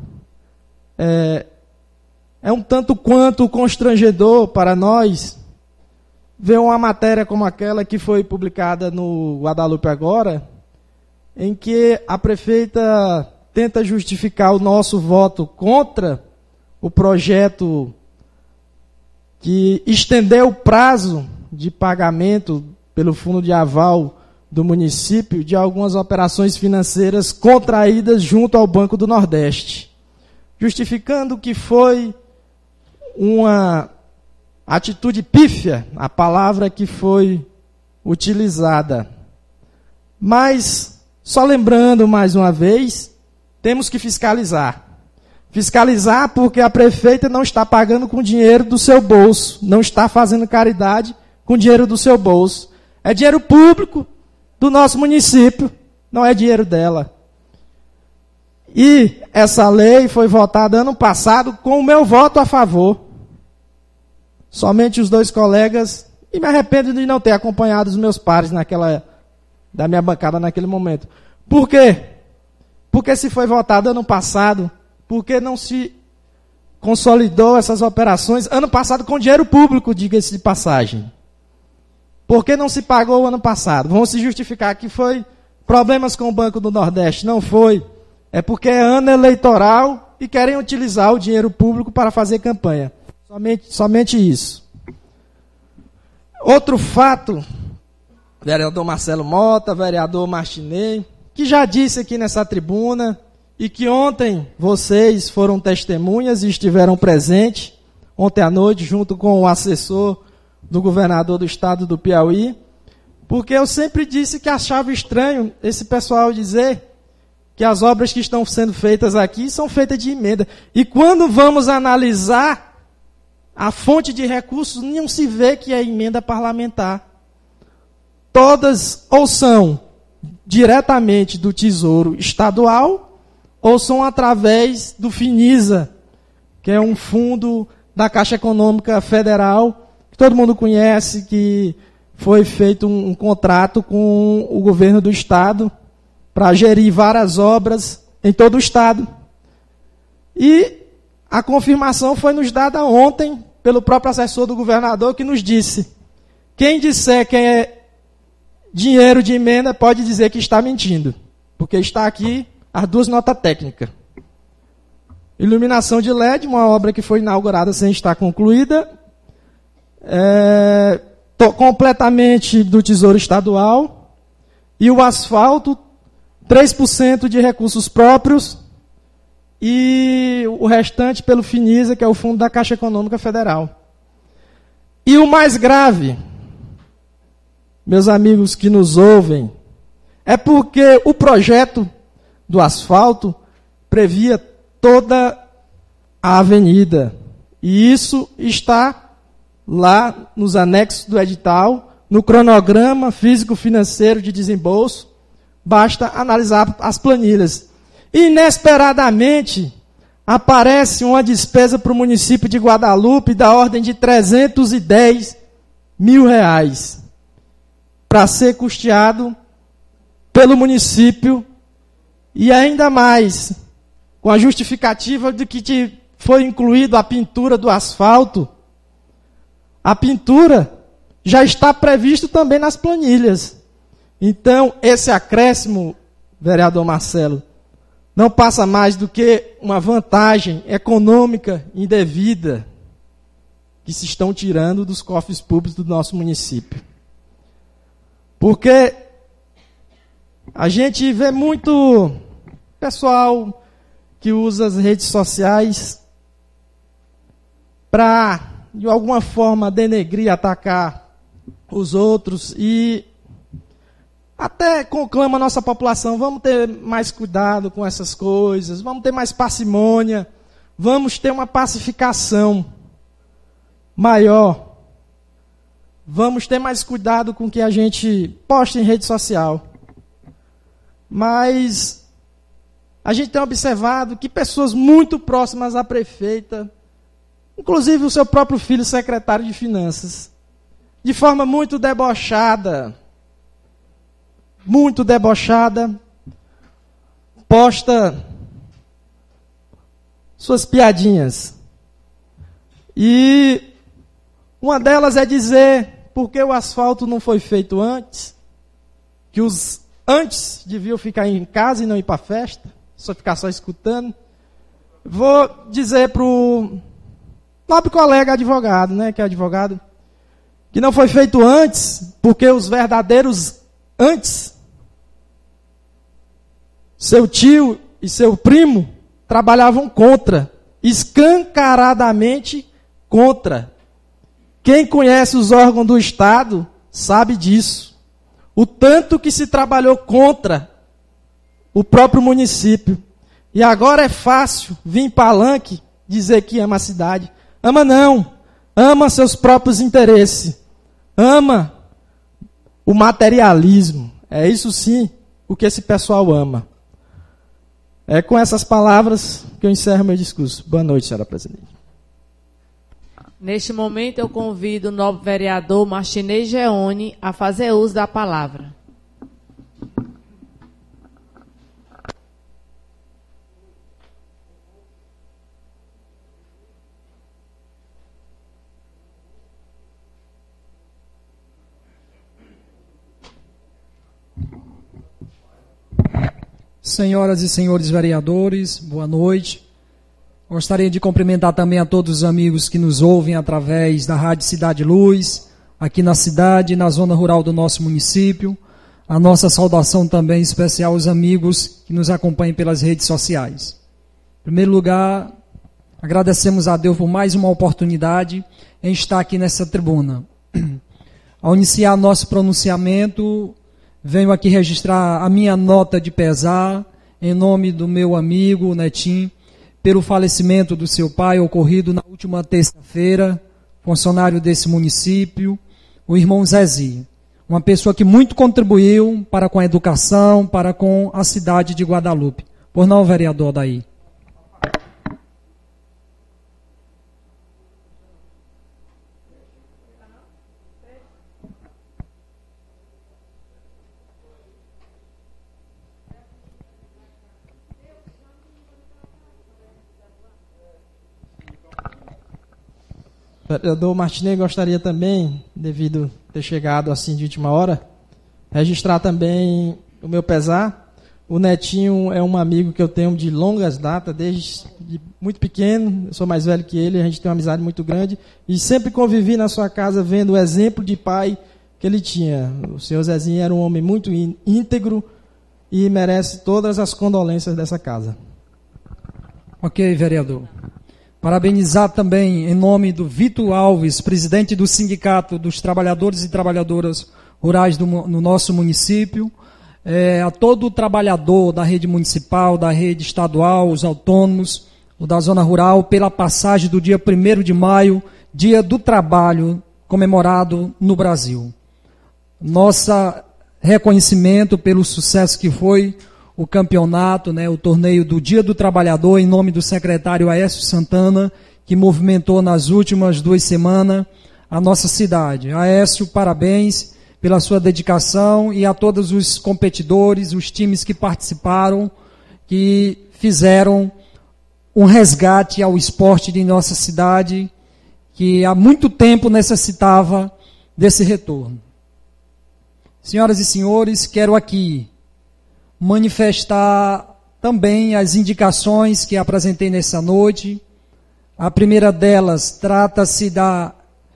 é, é um tanto quanto constrangedor para nós ver uma matéria como aquela que foi publicada no Guadalupe agora, em que a prefeita tenta justificar o nosso voto contra o projeto que estendeu o prazo de pagamento pelo fundo de aval do município de algumas operações financeiras contraídas junto ao Banco do Nordeste, justificando que foi uma atitude pífia, a palavra que foi utilizada. Mas, só lembrando mais uma vez, temos que fiscalizar. Fiscalizar porque a prefeita não está pagando com dinheiro do seu bolso, não está fazendo caridade com dinheiro do seu bolso. É dinheiro público do nosso município, não é dinheiro dela. E essa lei foi votada ano passado com o meu voto a favor. Somente os dois colegas, e me arrependo de não ter acompanhado os meus pares naquela, da minha bancada naquele momento. Por quê? Porque se foi votado ano passado, porque não se consolidou essas operações ano passado com dinheiro público, diga-se de passagem. Por que não se pagou o ano passado? Vão se justificar que foi problemas com o Banco do Nordeste. Não foi. É porque é ano eleitoral e querem utilizar o dinheiro público para fazer campanha. Somente, somente isso. Outro fato, vereador Marcelo Mota, vereador Martinez, que já disse aqui nessa tribuna, e que ontem vocês foram testemunhas e estiveram presentes, ontem à noite, junto com o assessor do governador do estado do Piauí, porque eu sempre disse que achava estranho esse pessoal dizer que as obras que estão sendo feitas aqui são feitas de emenda. E quando vamos analisar a fonte de recursos, não se vê que é emenda parlamentar. Todas ou são diretamente do Tesouro Estadual, ou são através do FINISA, que é um fundo da Caixa Econômica Federal, que todo mundo conhece, que foi feito um, um contrato com o governo do Estado para gerir várias obras em todo o Estado. E a confirmação foi nos dada ontem pelo próprio assessor do governador, que nos disse: quem disser que é dinheiro de emenda pode dizer que está mentindo, porque está aqui as duas notas técnicas. Iluminação de L E D, uma obra que foi inaugurada sem estar concluída, é, to, completamente do Tesouro Estadual, e o asfalto, três por cento de recursos próprios, e o restante pelo FINISA, que é o Fundo da Caixa Econômica Federal. E o mais grave, meus amigos que nos ouvem, é porque o projeto do asfalto previa toda a avenida. E isso está lá nos anexos do edital, no cronograma físico-financeiro de desembolso. Basta analisar as planilhas. Inesperadamente, aparece uma despesa para o município de Guadalupe da ordem de trezentos e dez mil reais para ser custeado pelo município, e ainda mais com a justificativa de que foi incluído a pintura do asfalto. A pintura já está previsto também nas planilhas. Então, esse acréscimo, vereador Marcelo, não passa mais do que uma vantagem econômica indevida que se estão tirando dos cofres públicos do nosso município. Porque a gente vê muito pessoal que usa as redes sociais para, de alguma forma, denegrir, atacar os outros e até conclama a nossa população: vamos ter mais cuidado com essas coisas, vamos ter mais parcimônia, vamos ter uma pacificação maior, vamos ter mais cuidado com o que a gente posta em rede social. Mas a gente tem observado que pessoas muito próximas à prefeita, inclusive o seu próprio filho, secretário de Finanças, de forma muito debochada, muito debochada, posta suas piadinhas. E uma delas é dizer por que o asfalto não foi feito antes, que os antes deviam ficar em casa e não ir para a festa, só ficar só escutando. Vou dizer para o nobre colega advogado, né, que é advogado, que não foi feito antes, porque os verdadeiros antes, seu tio e seu primo trabalhavam contra, escancaradamente contra. Quem conhece os órgãos do Estado sabe disso. O tanto que se trabalhou contra o próprio município. E agora é fácil vir em palanque dizer que ama a cidade. Ama não. Ama seus próprios interesses. Ama o materialismo. É isso sim o que esse pessoal ama. É com essas palavras que eu encerro meu discurso. Boa noite, senhora presidente. Neste momento, eu convido o novo vereador Martinez Geone a fazer uso da palavra. Senhoras e senhores vereadores, boa noite. Gostaria de cumprimentar também a todos os amigos que nos ouvem através da Rádio Cidade Luz, aqui na cidade e na zona rural do nosso município. A nossa saudação também especial aos amigos que nos acompanham pelas redes sociais. Em primeiro lugar, agradecemos a Deus por mais uma oportunidade em estar aqui nessa tribuna. Ao iniciar nosso pronunciamento, venho aqui registrar a minha nota de pesar em nome do meu amigo Netinho, pelo falecimento do seu pai, ocorrido na última terça-feira, funcionário desse município, o irmão Zezinho. Uma pessoa que muito contribuiu para com a educação, para com a cidade de Guadalupe. Por não, vereador daí. Vereador Martinez, gostaria também, devido a ter chegado assim de última hora, registrar também o meu pesar. O Netinho é um amigo que eu tenho de longas datas, desde muito pequeno, eu sou mais velho que ele, a gente tem uma amizade muito grande, e sempre convivi na sua casa vendo o exemplo de pai que ele tinha. O senhor Zezinho era um homem muito íntegro e merece todas as condolências dessa casa. Ok, vereador. Parabenizar também, em nome do Vitor Alves, presidente do Sindicato dos Trabalhadores e Trabalhadoras Rurais do, no nosso município, é, a todo o trabalhador da rede municipal, da rede estadual, os autônomos, o da zona rural, pela passagem do dia primeiro de maio, Dia do Trabalho, comemorado no Brasil. Nossa reconhecimento pelo sucesso que foi o campeonato, né, o torneio do Dia do Trabalhador, em nome do secretário Aécio Santana, que movimentou nas últimas duas semanas a nossa cidade. Aécio, parabéns pela sua dedicação, e a todos os competidores, os times que participaram, que fizeram um resgate ao esporte de nossa cidade, que há muito tempo necessitava desse retorno. Senhoras e senhores, quero aqui manifestar também as indicações que apresentei nessa noite. A primeira delas trata-se da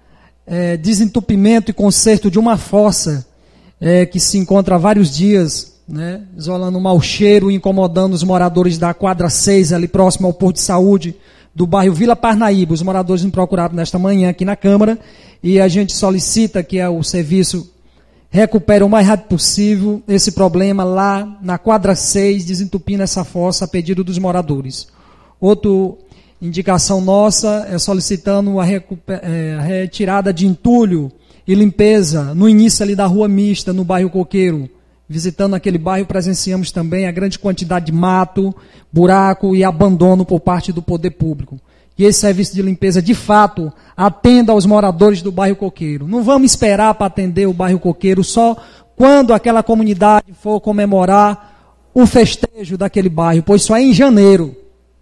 é, desentupimento e conserto de uma fossa é, que se encontra há vários dias, né, isolando um mau cheiro e incomodando os moradores da quadra seis, ali próximo ao posto de saúde do bairro Vila Parnaíba. Os moradores me procuraram nesta manhã aqui na Câmara, e a gente solicita que o serviço recupere o mais rápido possível esse problema lá na quadra seis, desentupindo essa fossa a pedido dos moradores. Outra indicação nossa é solicitando a, é, a retirada de entulho e limpeza no início ali da Rua Mista, no bairro Coqueiro. Visitando aquele bairro, presenciamos também a grande quantidade de mato, buraco e abandono por parte do poder público. Que esse serviço de limpeza, de fato, atenda aos moradores do bairro Coqueiro. Não vamos esperar para atender o bairro Coqueiro só quando aquela comunidade for comemorar o festejo daquele bairro, pois só é em janeiro.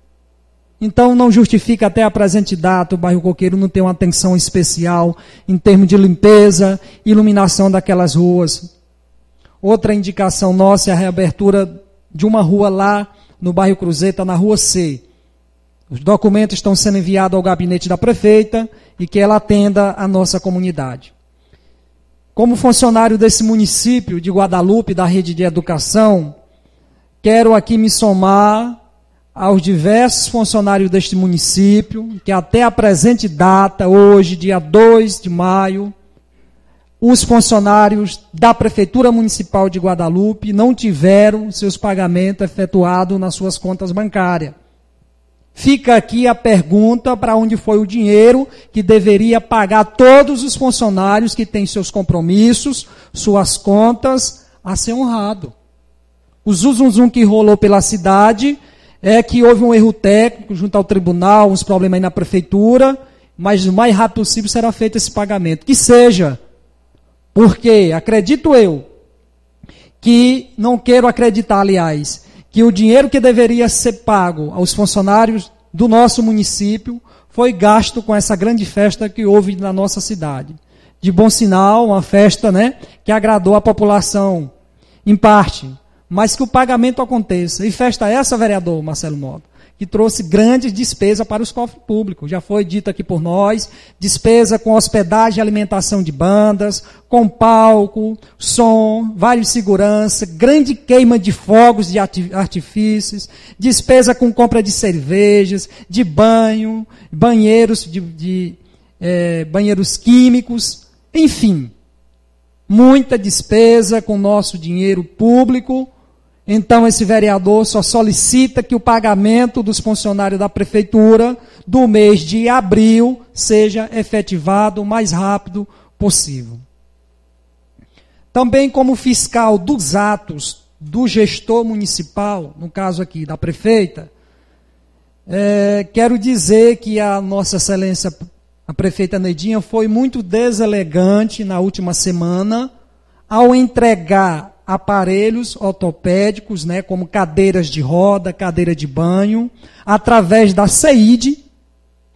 Então não justifica até a presente data o bairro Coqueiro não ter uma atenção especial em termos de limpeza e iluminação daquelas ruas. Outra indicação nossa é a reabertura de uma rua lá no bairro Cruzeta, na Rua C. Os documentos estão sendo enviados ao gabinete da prefeita e que ela atenda a nossa comunidade. Como funcionário desse município de Guadalupe, da rede de educação, quero aqui me somar aos diversos funcionários deste município, que até a presente data, hoje, dia dois de maio, os funcionários da Prefeitura Municipal de Guadalupe não tiveram seus pagamentos efetuados nas suas contas bancárias. Fica aqui a pergunta para onde foi o dinheiro que deveria pagar todos os funcionários que têm seus compromissos, suas contas a ser honrado. O zuzunzum que rolou pela cidade é que houve um erro técnico junto ao tribunal, uns problemas aí na prefeitura, mas o mais rápido possível será feito esse pagamento. Que seja, porque acredito eu, que não quero acreditar, aliás, que o dinheiro que deveria ser pago aos funcionários do nosso município foi gasto com essa grande festa que houve na nossa cidade. De bom sinal, uma festa, né, que agradou a população, em parte, mas que o pagamento aconteça. E festa essa, vereador Marcelo Mota, que trouxe grandes despesas para os cofres públicos. Já foi dito aqui por nós, despesa com hospedagem e alimentação de bandas, com palco, som, vários segurança, grande queima de fogos de artifícios, despesa com compra de cervejas, de banho, banheiros, de, de é, banheiros químicos, enfim, muita despesa com nosso dinheiro público. Então, esse vereador só solicita que o pagamento dos funcionários da prefeitura do mês de abril seja efetivado o mais rápido possível. Também, como fiscal dos atos do gestor municipal, no caso aqui da prefeita, é, quero dizer que a Nossa Excelência, a prefeita Neidinha, foi muito deselegante na última semana ao entregar aparelhos ortopédicos, né, como cadeiras de roda, cadeira de banho, através da C E I D,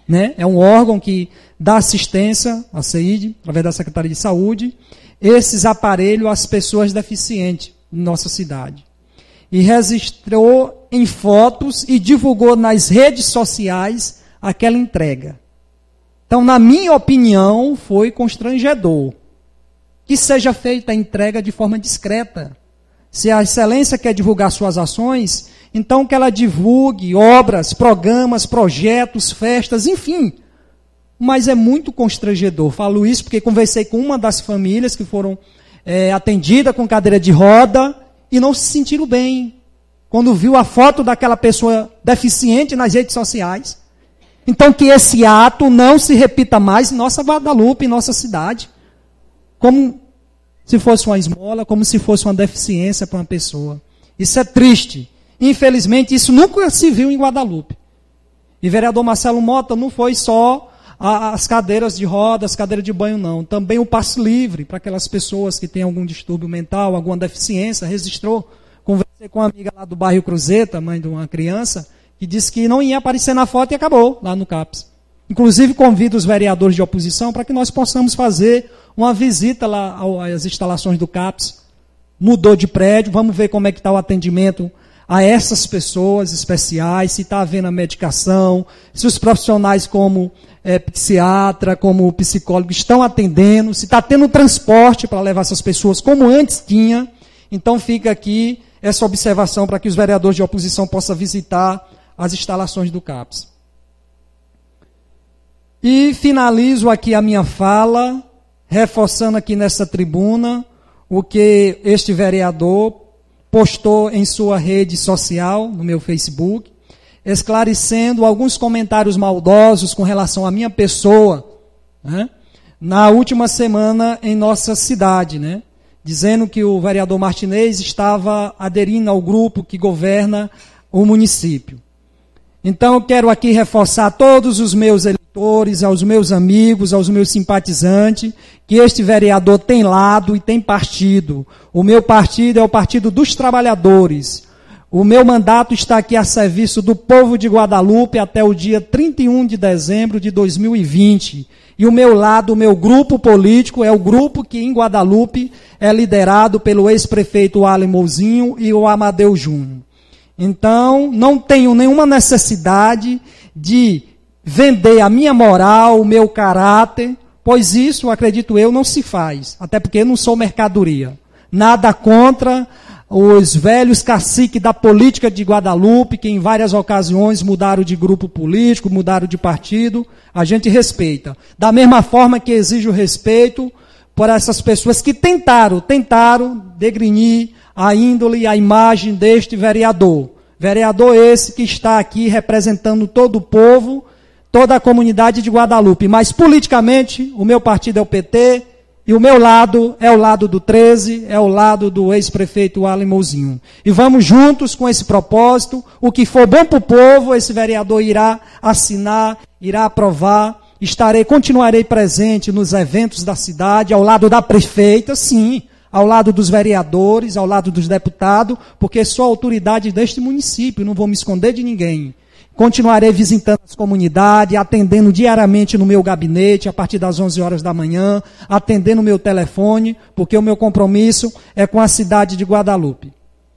né? É um órgão que dá assistência à C I D, através da Secretaria de Saúde, esses aparelhos às pessoas deficientes em nossa cidade. E registrou em fotos e divulgou nas redes sociais aquela entrega. Então, na minha opinião, foi constrangedor que seja feita a entrega de forma discreta. Se a excelência quer divulgar suas ações, então que ela divulgue obras, programas, projetos, festas, enfim. Mas é muito constrangedor. Falo isso porque conversei com uma das famílias que foram é, atendidas com cadeira de roda e não se sentiram bem quando viu a foto daquela pessoa deficiente nas redes sociais. Então que esse ato não se repita mais em nossa Guadalupe, em nossa cidade. Como se fosse uma esmola, como se fosse uma deficiência para uma pessoa. Isso é triste. Infelizmente, isso nunca se viu em Guadalupe. E vereador Marcelo Mota, não foi só a, as cadeiras de roda, as cadeiras de banho, não. Também o passe livre para aquelas pessoas que têm algum distúrbio mental, alguma deficiência, registrou. Conversei com uma amiga lá do bairro Cruzeta, mãe de uma criança, que disse que não ia aparecer na foto e acabou lá no CAPS. Inclusive, convido os vereadores de oposição para que nós possamos fazer uma visita lá às instalações do CAPS. Mudou de prédio, vamos ver como é que está o atendimento a essas pessoas especiais, se está havendo a medicação, se os profissionais como é, psiquiatra, como psicólogo estão atendendo, se está tendo transporte para levar essas pessoas como antes tinha. Então fica aqui essa observação para que os vereadores de oposição possam visitar as instalações do CAPS. E finalizo aqui a minha fala, reforçando aqui nessa tribuna o que este vereador postou em sua rede social, no meu Facebook, esclarecendo alguns comentários maldosos com relação à minha pessoa, né, na última semana em nossa cidade, né, dizendo que o vereador Martinez estava aderindo ao grupo que governa o município. Então eu quero aqui reforçar a todos os meus eleitores, aos meus amigos, aos meus simpatizantes, que este vereador tem lado e tem partido. O meu partido é o Partido dos Trabalhadores. O meu mandato está aqui a serviço do povo de Guadalupe até o dia trinta e um de dezembro de dois mil e vinte. E o meu lado, o meu grupo político, é o grupo que em Guadalupe é liderado pelo ex-prefeito Allen Mouzinho e o Amadeu Júnior. Então, não tenho nenhuma necessidade de vender a minha moral, o meu caráter, pois isso, acredito eu, não se faz. Até porque eu não sou mercadoria. Nada contra os velhos caciques da política de Guadalupe, que em várias ocasiões mudaram de grupo político, mudaram de partido. A gente respeita. Da mesma forma que exige o respeito por essas pessoas que tentaram, tentaram degrinir a índole e a imagem deste vereador. Vereador esse que está aqui representando todo o povo, toda a comunidade de Guadalupe. Mas politicamente, o meu partido é o P T e o meu lado é o lado do treze, é o lado do ex-prefeito Allen Mouzinho. E vamos juntos com esse propósito. O que for bom para o povo, esse vereador irá assinar, irá aprovar. Estarei, continuarei presente nos eventos da cidade, ao lado da prefeita, sim, ao lado dos vereadores, ao lado dos deputados, porque sou a autoridade deste município, não vou me esconder de ninguém. Continuarei visitando as comunidades, atendendo diariamente no meu gabinete, a partir das onze horas da manhã, atendendo o meu telefone, porque o meu compromisso é com a cidade de Guadalupe.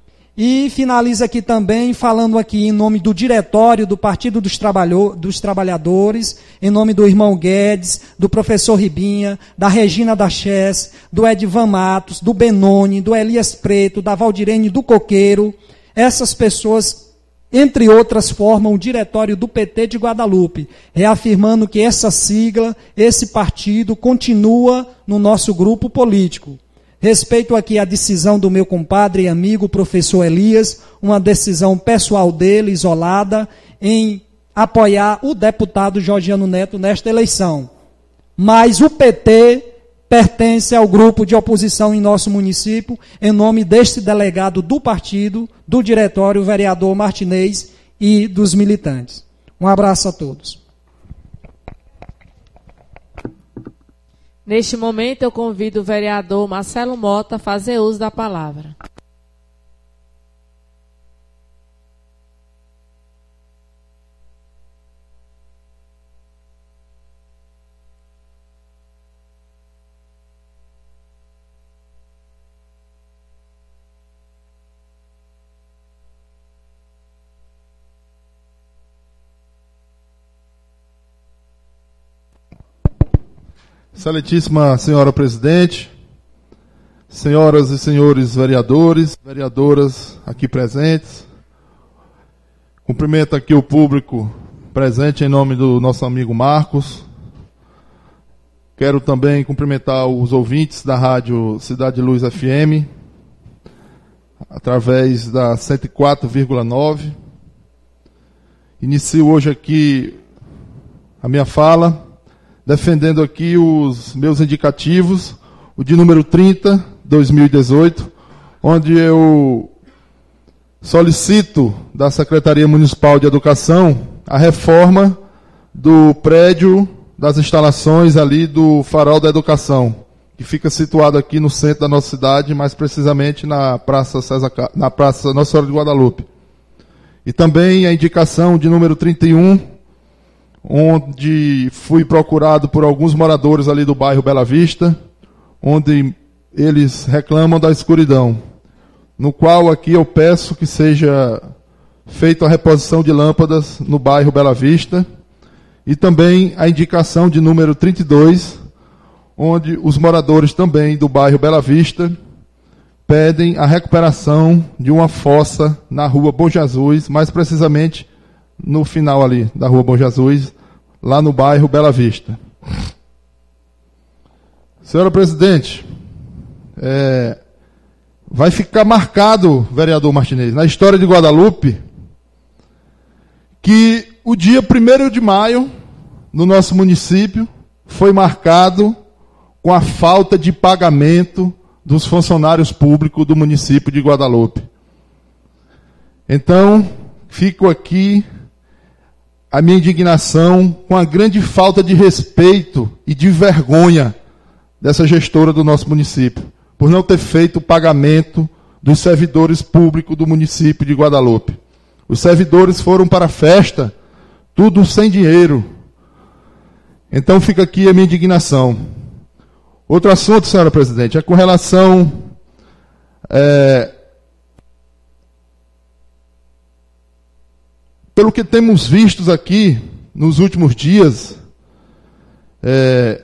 E finalizo aqui também falando aqui em nome do diretório do Partido dos, Trabalho, dos Trabalhadores, em nome do irmão Guedes, do professor Ribinha, da Regina da Chess, do Edvan Matos, do Benoni, do Elias Preto, da Valdirene do Coqueiro. Essas pessoas, entre outras, formam o diretório do P T de Guadalupe, reafirmando que essa sigla, esse partido, continua no nosso grupo político. Respeito aqui a decisão do meu compadre e amigo, o professor Elias, uma decisão pessoal dele, isolada, em apoiar o deputado Georgiano Neto nesta eleição. Mas o P T pertence ao grupo de oposição em nosso município, em nome deste delegado do partido, do diretório, o vereador Martinez e dos militantes. Um abraço a todos. Neste momento, eu convido o vereador Marcelo Mota a fazer uso da palavra. Excelentíssima senhora presidente, senhoras e senhores vereadores, vereadoras aqui presentes, cumprimento aqui o público presente em nome do nosso amigo Marcos. Quero também cumprimentar os ouvintes da Rádio Cidade Luz F M, através da cento e quatro vírgula nove. Inicio hoje aqui a minha fala, defendendo aqui os meus indicativos, o de número trinta, dois mil e dezoito, onde eu solicito da Secretaria Municipal de Educação a reforma do prédio das instalações ali do Farol da Educação, que fica situado aqui no centro da nossa cidade, mais precisamente na Praça, César, na Praça Nossa Senhora de Guadalupe. E também a indicação de número trinta e um, onde fui procurado por alguns moradores ali do bairro Bela Vista, onde eles reclamam da escuridão, no qual aqui eu peço que seja feita a reposição de lâmpadas no bairro Bela Vista, e também a indicação de número trinta e dois, onde os moradores também do bairro Bela Vista pedem a recuperação de uma fossa na rua Bom Jesus, mais precisamente no final ali da rua Bom Jesus, lá no bairro Bela Vista. Senhora presidente, é, vai ficar marcado, vereador Martinez, na história de Guadalupe, que o dia primeiro de maio, no nosso município, foi marcado com a falta de pagamento dos funcionários públicos do município de Guadalupe. Então, fico aqui a minha indignação com a grande falta de respeito e de vergonha dessa gestora do nosso município, por não ter feito o pagamento dos servidores públicos do município de Guadalupe. Os servidores foram para a festa, tudo sem dinheiro. Então fica aqui a minha indignação. Outro assunto, senhora presidente, é com relação é, pelo que temos visto aqui nos últimos dias, é,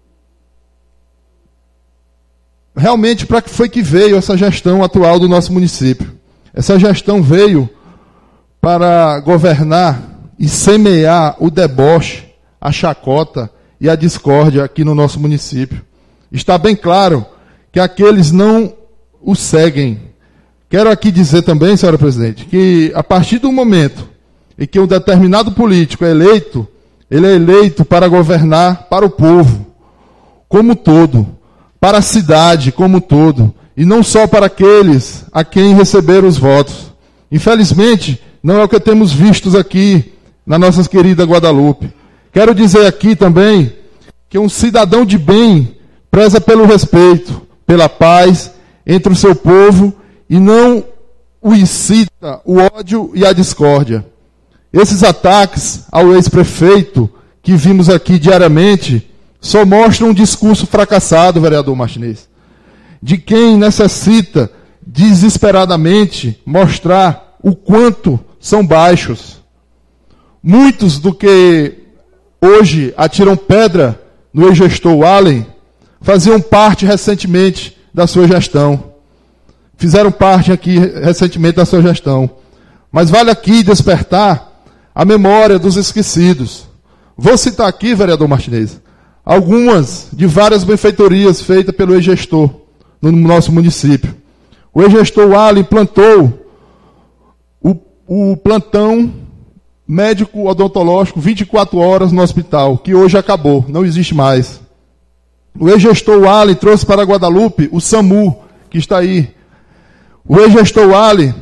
realmente para que foi que veio essa gestão atual do nosso município? Essa gestão veio para governar e semear o deboche, a chacota e a discórdia aqui no nosso município. Está bem claro que aqueles não o seguem. Quero aqui dizer também, senhora presidente, que a partir do momento em que um determinado político é eleito, ele é eleito para governar para o povo, como um todo, para a cidade como um todo, e não só para aqueles a quem receberam os votos. Infelizmente, não é o que temos visto aqui na nossa querida Guadalupe. Quero dizer aqui também que um cidadão de bem preza pelo respeito, pela paz entre o seu povo e não o incita o ódio e a discórdia. Esses ataques ao ex-prefeito que vimos aqui diariamente só mostram um discurso fracassado, vereador Martinez, de quem necessita desesperadamente mostrar o quanto são baixos. Muitos do que hoje atiram pedra no ex-gestor Allen faziam parte recentemente da sua gestão. Fizeram parte aqui recentemente da sua gestão. Mas vale aqui despertar a memória dos esquecidos. Vou citar aqui, vereador Martinez, algumas de várias benfeitorias feitas pelo ex-gestor no nosso município. O ex-gestor Allen implantou o, o plantão médico odontológico vinte e quatro horas no hospital, que hoje acabou, não existe mais. O ex-gestor Allen trouxe para Guadalupe o SAMU, que está aí. O ex-gestor Allen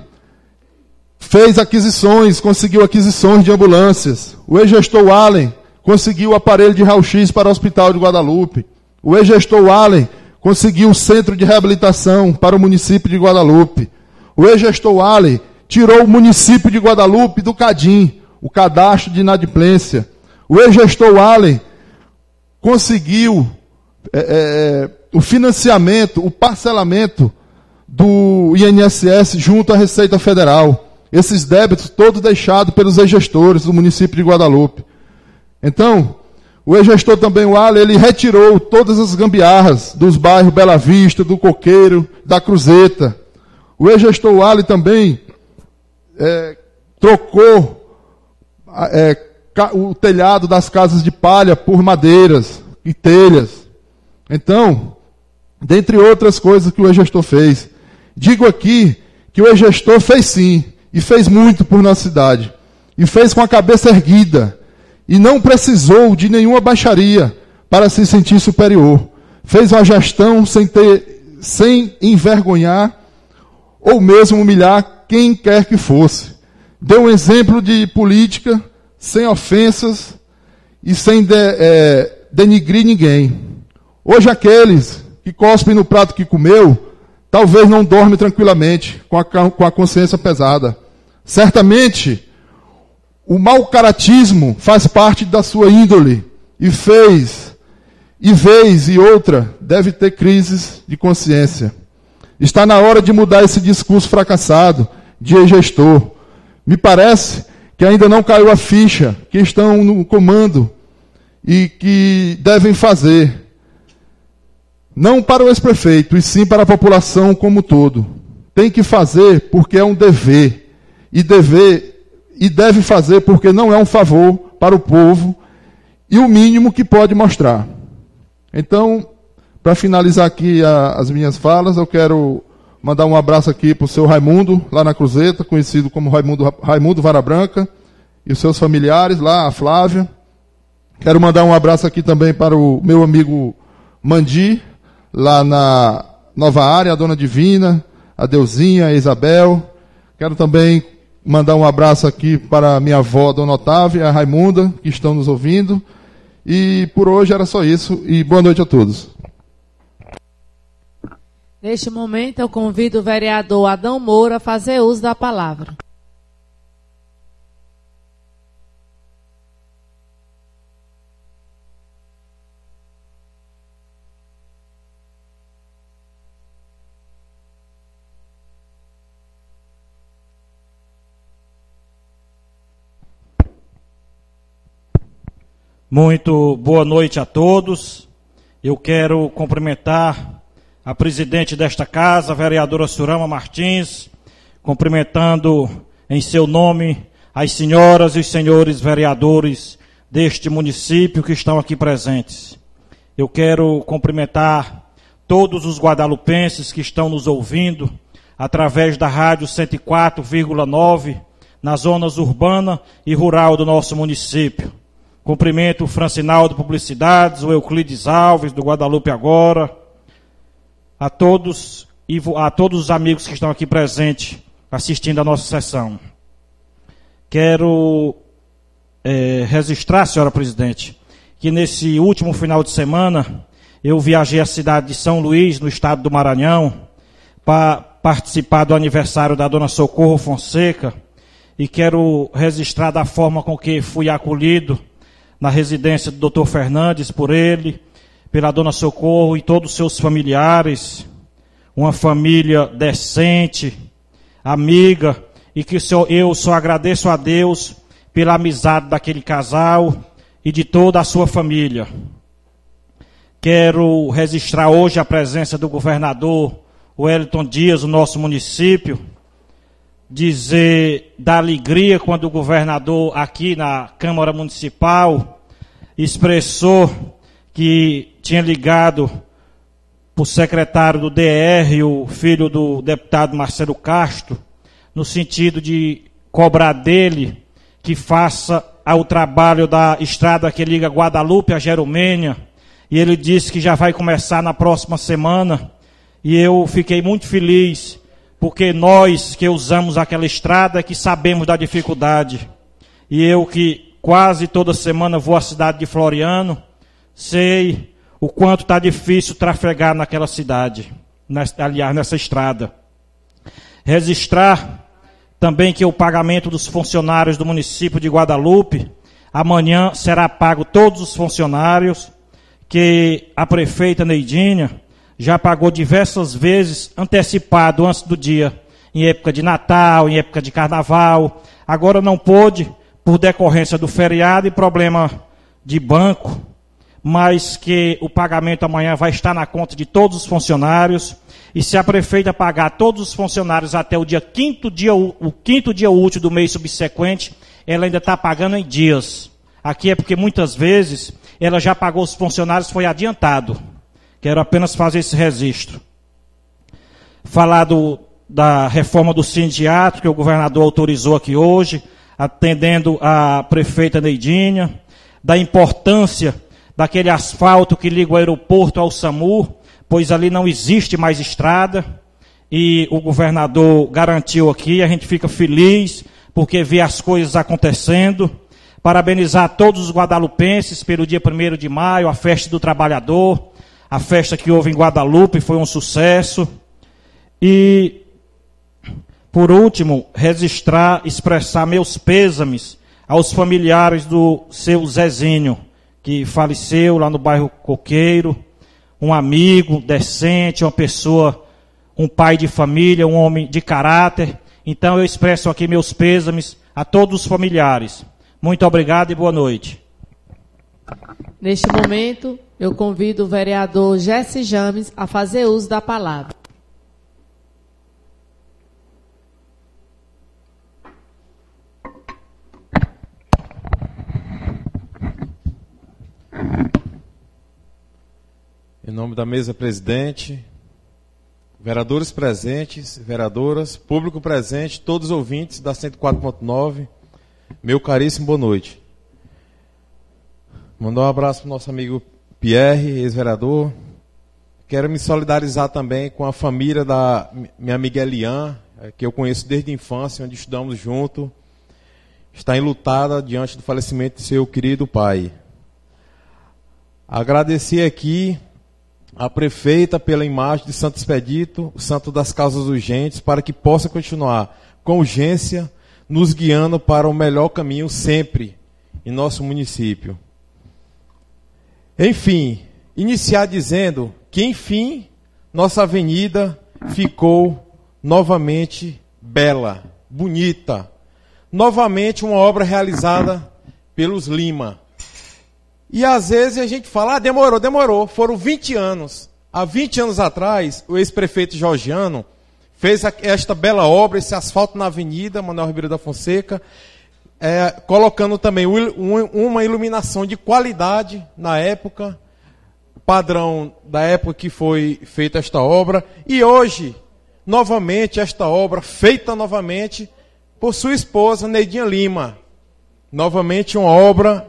fez aquisições, conseguiu aquisições de ambulâncias. O ex-gestor Allen conseguiu o aparelho de raio-x para o Hospital de Guadalupe. O ex-gestor Allen conseguiu o centro de reabilitação para o município de Guadalupe. O ex-gestor Allen tirou o município de Guadalupe do CADIM, o cadastro de inadimplência. O ex-gestor Allen conseguiu é, é, o financiamento, o parcelamento do I N S S junto à Receita Federal. Esses débitos todos deixados pelos ex-gestores do município de Guadalupe. Então, O ex-gestor também, o Ali, ele retirou todas as gambiarras dos bairros Bela Vista, do Coqueiro, da Cruzeta. O ex-gestor Ali também é, trocou é, o telhado das casas de palha por madeiras e telhas. Então, dentre outras coisas que o ex-gestor fez. Digo aqui que o ex-gestor fez sim, e fez muito por nossa cidade. E fez com a cabeça erguida. E não precisou de nenhuma baixaria para se sentir superior. Fez uma gestão sem ter, sem envergonhar ou mesmo humilhar quem quer que fosse. Deu um exemplo de política sem ofensas e sem de, é, denigrir ninguém. Hoje aqueles que cospem no prato que comeu, talvez não dormem tranquilamente, com a, com a consciência pesada. Certamente, o mau caratismo faz parte da sua índole e fez, e vez e outra, deve ter crises de consciência. Está na hora de mudar esse discurso fracassado de ex-gestor. Me parece que ainda não caiu a ficha que estão no comando e que devem fazer. Não para o ex-prefeito, e sim para a população como um todo. Tem que fazer porque é um dever. E dever E deve fazer porque não é um favor para o povo e o mínimo que pode mostrar. Então, para finalizar aqui a, as minhas falas, eu quero mandar um abraço aqui para o seu Raimundo, lá na Cruzeta, conhecido como Raimundo, Raimundo Vara Branca, e os seus familiares lá, a Flávia. Quero mandar um abraço aqui também para o meu amigo Mandi, lá na Nova Área, a Dona Divina, a Deusinha, a Isabel. Quero também mandar um abraço aqui para a minha avó, Dona Otávia, e a Raimunda, que estão nos ouvindo. E por hoje era só isso. E boa noite a todos. Neste momento, eu convido o vereador Adão Moura a fazer uso da palavra. Muito boa noite a todos. Eu quero cumprimentar a presidente desta casa, a vereadora Surama Martins, cumprimentando em seu nome as senhoras e os senhores vereadores deste município que estão aqui presentes. Eu quero cumprimentar todos os guadalupenses que estão nos ouvindo através da rádio cento e quatro vírgula nove nas zonas urbana e rural do nosso município. Cumprimento o Francinaldo Publicidades, o Euclides Alves, do Guadalupe Agora, a todos e a todos os amigos que estão aqui presentes, assistindo a nossa sessão. Quero é, registrar, senhora presidente, que nesse último final de semana, eu viajei à cidade de São Luís, no estado do Maranhão, para participar do aniversário da dona Socorro Fonseca, e quero registrar da forma com que fui acolhido na residência do doutor Fernandes, por ele, pela dona Socorro e todos os seus familiares, uma família decente, amiga, e que eu só agradeço a Deus pela amizade daquele casal e de toda a sua família. Quero registrar hoje a presença do governador Wellington Dias, no nosso município, dizer da alegria quando o governador aqui na Câmara Municipal expressou que tinha ligado para o secretário do D R, o filho do deputado Marcelo Castro, no sentido de cobrar dele que faça o trabalho da estrada que liga Guadalupe a Gerumênia, e ele disse que já vai começar na próxima semana, e eu fiquei muito feliz, porque nós que usamos aquela estrada é que sabemos da dificuldade. E eu que quase toda semana vou à cidade de Floriano, sei o quanto está difícil trafegar naquela cidade, nessa, aliás, nessa estrada. Registrar também que o pagamento dos funcionários do município de Guadalupe, amanhã será pago todos os funcionários, que a prefeita Neidinha já pagou diversas vezes antecipado antes do dia, em época de Natal, em época de Carnaval. Agora não pôde, por decorrência do feriado e problema de banco, mas que o pagamento amanhã vai estar na conta de todos os funcionários. E se a prefeita pagar todos os funcionários até o dia quinto dia, o quinto dia útil do mês subsequente, ela ainda está pagando em dias. Aqui é porque muitas vezes ela já pagou os funcionários, foi adiantado. Quero apenas fazer esse registro. Falar do, da reforma do sindicato, que o governador autorizou aqui hoje, atendendo a prefeita Neidinha, da importância daquele asfalto que liga o aeroporto ao SAMU, pois ali não existe mais estrada, e o governador garantiu aqui, a gente fica feliz, porque vê as coisas acontecendo. Parabenizar todos os guadalupenses pelo dia primeiro de maio, a festa do trabalhador, a festa que houve em Guadalupe foi um sucesso. E, por último, registrar, expressar meus pêsames aos familiares do seu Zezinho, que faleceu lá no bairro Coqueiro, um amigo decente, uma pessoa, um pai de família, um homem de caráter. Então eu expresso aqui meus pêsames a todos os familiares. Muito obrigado e boa noite. Neste momento, eu convido o vereador Jesse James a fazer uso da palavra. Em nome da mesa presidente, vereadores presentes, vereadoras, público presente, todos os ouvintes da cento e quatro ponto nove, meu caríssimo boa noite. Mandar um abraço para o nosso amigo Pierre, ex-vereador. Quero me solidarizar também com a família da minha amiga Elian, que eu conheço desde a infância, onde estudamos juntos. Está enlutada diante do falecimento de seu querido pai. Agradecer aqui a prefeita pela imagem de Santo Expedito, o santo das causas urgentes, para que possa continuar com urgência, nos guiando para o melhor caminho sempre em nosso município. Enfim, iniciar dizendo que, enfim, nossa avenida ficou novamente bela, bonita. Novamente uma obra realizada pelos Lima. E às vezes a gente fala, ah, demorou, demorou. Foram vinte anos. Há vinte anos atrás, o ex-prefeito Georgiano fez esta bela obra, esse asfalto na avenida Manuel Ribeiro da Fonseca, é, colocando também uma iluminação de qualidade na época, padrão da época que foi feita esta obra. E hoje, novamente, esta obra, feita novamente por sua esposa, Neidinha Lima. Novamente uma obra,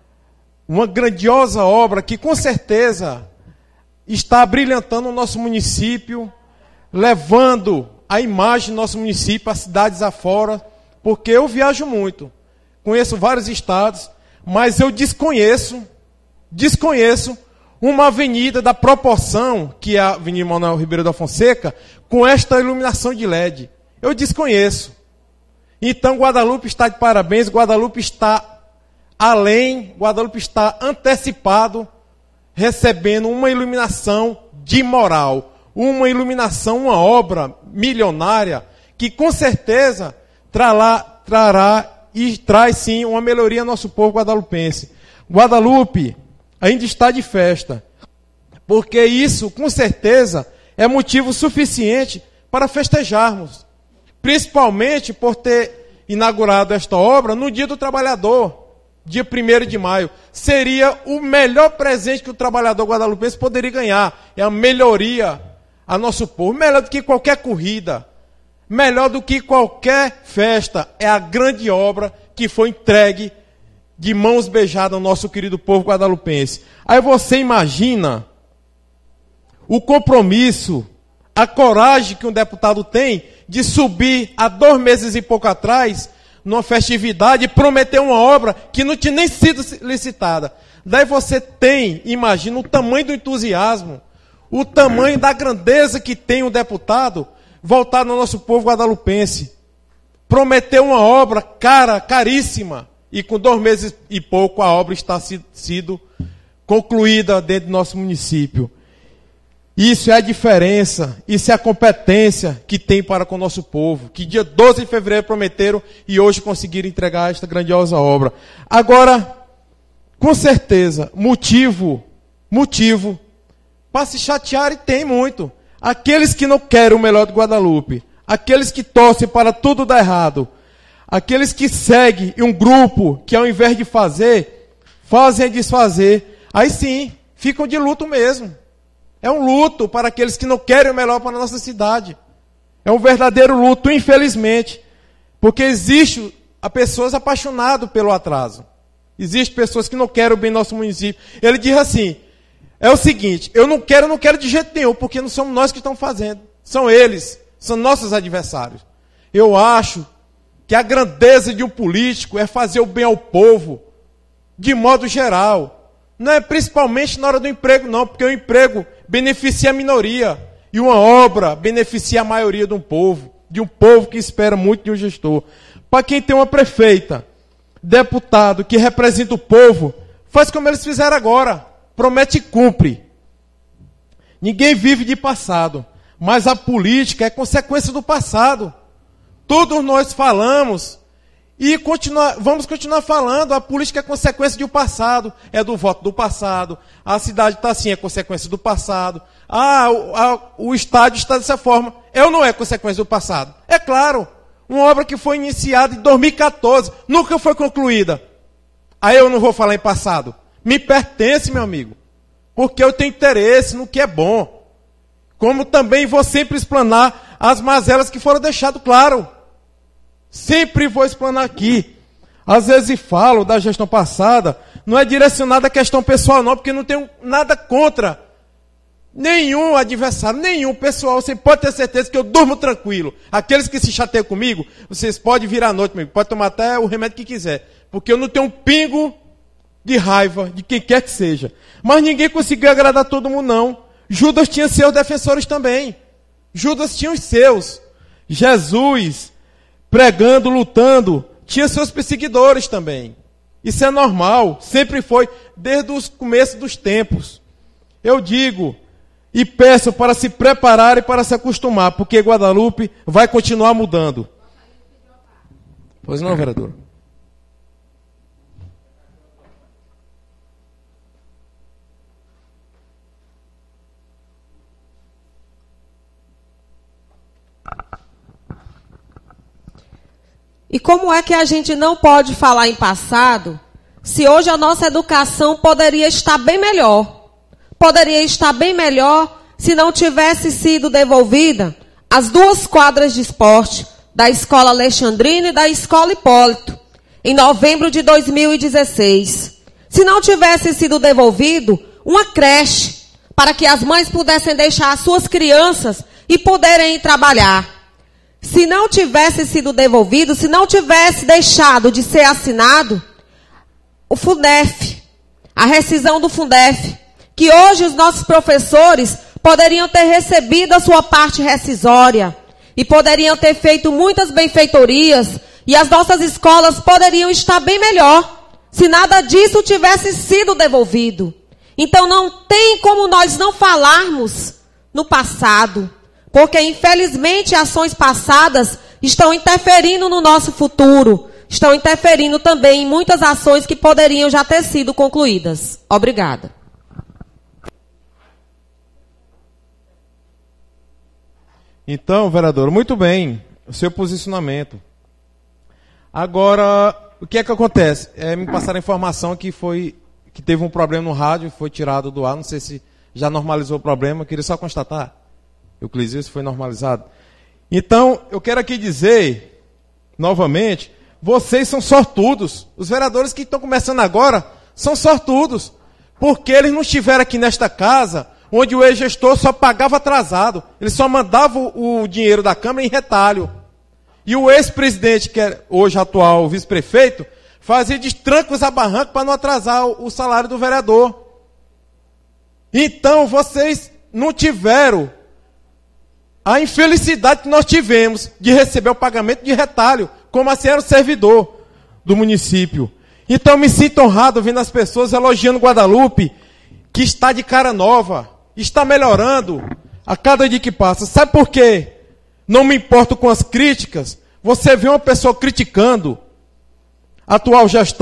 uma grandiosa obra que com certeza está brilhantando o nosso município, levando a imagem do nosso município a cidades afora, porque eu viajo muito, conheço vários estados, mas eu desconheço, desconheço uma avenida da proporção que é a Avenida Manuel Ribeiro da Fonseca, com esta iluminação de L E D. Eu desconheço. Então Guadalupe está de parabéns, Guadalupe está além, Guadalupe está antecipado, recebendo uma iluminação de moral, uma iluminação, uma obra milionária, que com certeza trará, trará e traz sim uma melhoria ao nosso povo guadalupense. Guadalupe ainda está de festa, porque isso com certeza é motivo suficiente para festejarmos, principalmente por ter inaugurado esta obra no Dia do Trabalhador, dia primeiro de maio. Seria o melhor presente que o trabalhador guadalupense poderia ganhar. É a melhoria a nosso povo. Melhor do que qualquer corrida. Melhor do que qualquer festa. É a grande obra que foi entregue de mãos beijadas ao nosso querido povo guadalupense. Aí você imagina o compromisso, a coragem que um deputado tem de subir há dois meses e pouco atrás numa festividade e prometer uma obra que não tinha nem sido licitada. Daí você tem, imagina, o tamanho do entusiasmo, o tamanho da grandeza que tem um deputado voltado no nosso povo guadalupense. Prometeu uma obra cara, caríssima, e com dois meses e pouco a obra está si, sido concluída dentro do nosso município. Isso é a diferença, isso é a competência que tem para com o nosso povo, que dia doze de fevereiro prometeram e hoje conseguiram entregar esta grandiosa obra. Agora, com certeza, motivo, motivo, para se chatear, e tem muito. Aqueles que não querem o melhor do Guadalupe, aqueles que torcem para tudo dar errado, aqueles que seguem um grupo que, ao invés de fazer, fazem e desfazer, aí sim, ficam de luto mesmo. É um luto para aqueles que não querem o melhor para a nossa cidade. É um verdadeiro luto, infelizmente, porque existe a pessoas apaixonadas pelo atraso. Existem pessoas que não querem o bem do nosso município. Ele diz assim, é o seguinte, eu não quero, não quero de jeito nenhum, porque não somos nós que estamos fazendo. São eles, são nossos adversários. Eu acho que a grandeza de um político é fazer o bem ao povo, de modo geral. Não é principalmente na hora do emprego, não, porque o emprego beneficia a minoria, e uma obra beneficia a maioria de um povo, de um povo que espera muito de um gestor. Para quem tem uma prefeita, deputado que representa o povo, faz como eles fizeram agora, promete e cumpre. Ninguém vive de passado, mas a política é consequência do passado. Todos nós falamos e continua, vamos continuar falando, a política é consequência de um passado, é do voto do passado, a cidade está assim, é consequência do passado, ah, o, a, o estádio está dessa forma, é ou não é consequência do passado? É claro, uma obra que foi iniciada em dois mil e quatorze, nunca foi concluída. Aí eu não vou falar em passado, me pertence, meu amigo, porque eu tenho interesse no que é bom, como também vou sempre explanar as mazelas que foram deixadas claro. Sempre vou explanar aqui. Às vezes falo da gestão passada, não é direcionada à questão pessoal não, porque não tenho nada contra nenhum adversário, nenhum pessoal. Você pode ter certeza que eu durmo tranquilo. Aqueles que se chateiam comigo, vocês podem virar à noite comigo, pode tomar até o remédio que quiser, porque eu não tenho um pingo de raiva de quem quer que seja. Mas ninguém conseguiu agradar todo mundo não. Judas tinha seus defensores também. Judas tinha os seus. Jesus, pregando, lutando, tinha seus perseguidores também. Isso é normal, sempre foi, desde os começos dos tempos. Eu digo e peço para se preparar e para se acostumar, porque Guadalupe vai continuar mudando. Pois não, vereador? E como é que a gente não pode falar em passado, se hoje a nossa educação poderia estar bem melhor? Poderia estar bem melhor se não tivesse sido devolvida as duas quadras de esporte da Escola Alexandrina e da Escola Hipólito, em novembro de dois mil e dezesseis. Se não tivesse sido devolvido uma creche, para que as mães pudessem deixar as suas crianças e poderem ir trabalhar. Se não tivesse sido devolvido, se não tivesse deixado de ser assinado, o Fundef, a rescisão do Fundef, que hoje os nossos professores poderiam ter recebido a sua parte rescisória e poderiam ter feito muitas benfeitorias e as nossas escolas poderiam estar bem melhor se nada disso tivesse sido devolvido. Então não tem como nós não falarmos no passado, porque, infelizmente, ações passadas estão interferindo no nosso futuro, estão interferindo também em muitas ações que poderiam já ter sido concluídas. Obrigada. Então, vereador, muito bem, o seu posicionamento. Agora, o que é que acontece? É, me passaram a informação que, foi, que teve um problema no rádio, foi tirado do ar, não sei se já normalizou o problema, eu queria só constatar. Euclides, isso foi normalizado. Então, eu quero aqui dizer, novamente, vocês são sortudos. Os vereadores que estão começando agora são sortudos. Porque eles não estiveram aqui nesta casa, onde o ex-gestor só pagava atrasado. Ele só mandava o, o dinheiro da Câmara em retalho. E o ex-presidente, que é hoje atual vice-prefeito, fazia de trancos a barranco para não atrasar o, o salário do vereador. Então, vocês não tiveram a infelicidade que nós tivemos de receber o pagamento de retalho, como assim era o servidor do município. Então me sinto honrado vendo as pessoas elogiando Guadalupe, que está de cara nova, está melhorando a cada dia que passa. Sabe por quê? Não me importo com as críticas. Você vê uma pessoa criticando a atual gestão,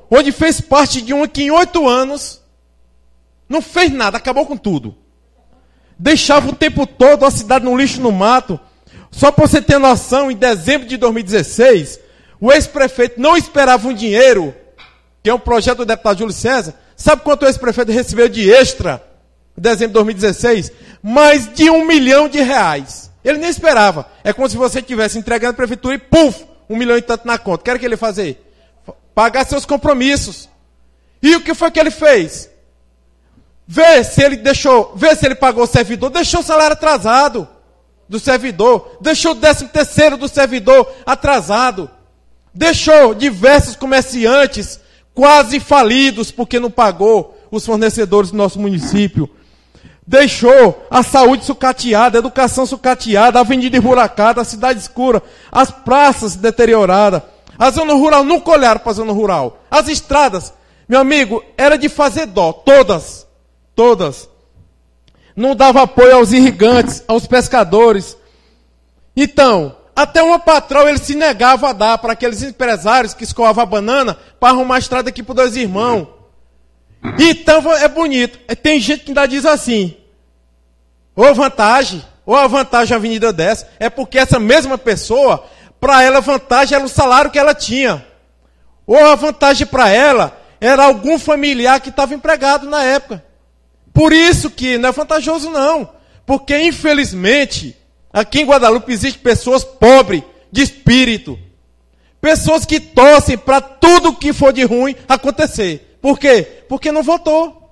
onde fez parte de uma que em oito anos não fez nada, acabou com tudo. Deixava o tempo todo a cidade no lixo, no mato. Só para você ter noção, em dezembro de dois mil e dezesseis, o ex-prefeito não esperava um dinheiro, que é um projeto do deputado Júlio César. Sabe quanto o ex-prefeito recebeu de extra em dezembro de dois mil e dezesseis? Mais de um milhão de reais. Ele nem esperava. É como se você estivesse entregando a prefeitura e, puf, um milhão e tanto na conta. O que era que ele ia fazer? Pagar seus compromissos. E o que foi que ele fez? Vê se ele deixou, vê se ele pagou o servidor, deixou o salário atrasado do servidor, deixou o décimo terceiro do servidor atrasado, deixou diversos comerciantes quase falidos porque não pagou os fornecedores do nosso município, deixou a saúde sucateada, a educação sucateada, a avenida emburacada, a cidade escura, as praças deterioradas. A zona rural nunca olharam para a zona rural. As estradas, meu amigo, era de fazer dó, todas, todas. Não dava apoio aos irrigantes, aos pescadores. Então, até uma patroa ele se negava a dar para aqueles empresários que escoavam a banana para arrumar a estrada aqui para Dois Irmãos. Então, é bonito. Tem gente que ainda diz assim, ou vantagem, ou a vantagem a avenida dessa, é porque essa mesma pessoa, para ela a vantagem era o salário que ela tinha. Ou a vantagem para ela era algum familiar que estava empregado na época. Por isso que não é vantajoso não. Porque infelizmente, aqui em Guadalupe existem pessoas pobres de espírito. Pessoas que torcem para tudo que for de ruim acontecer. Por quê? Porque não votou.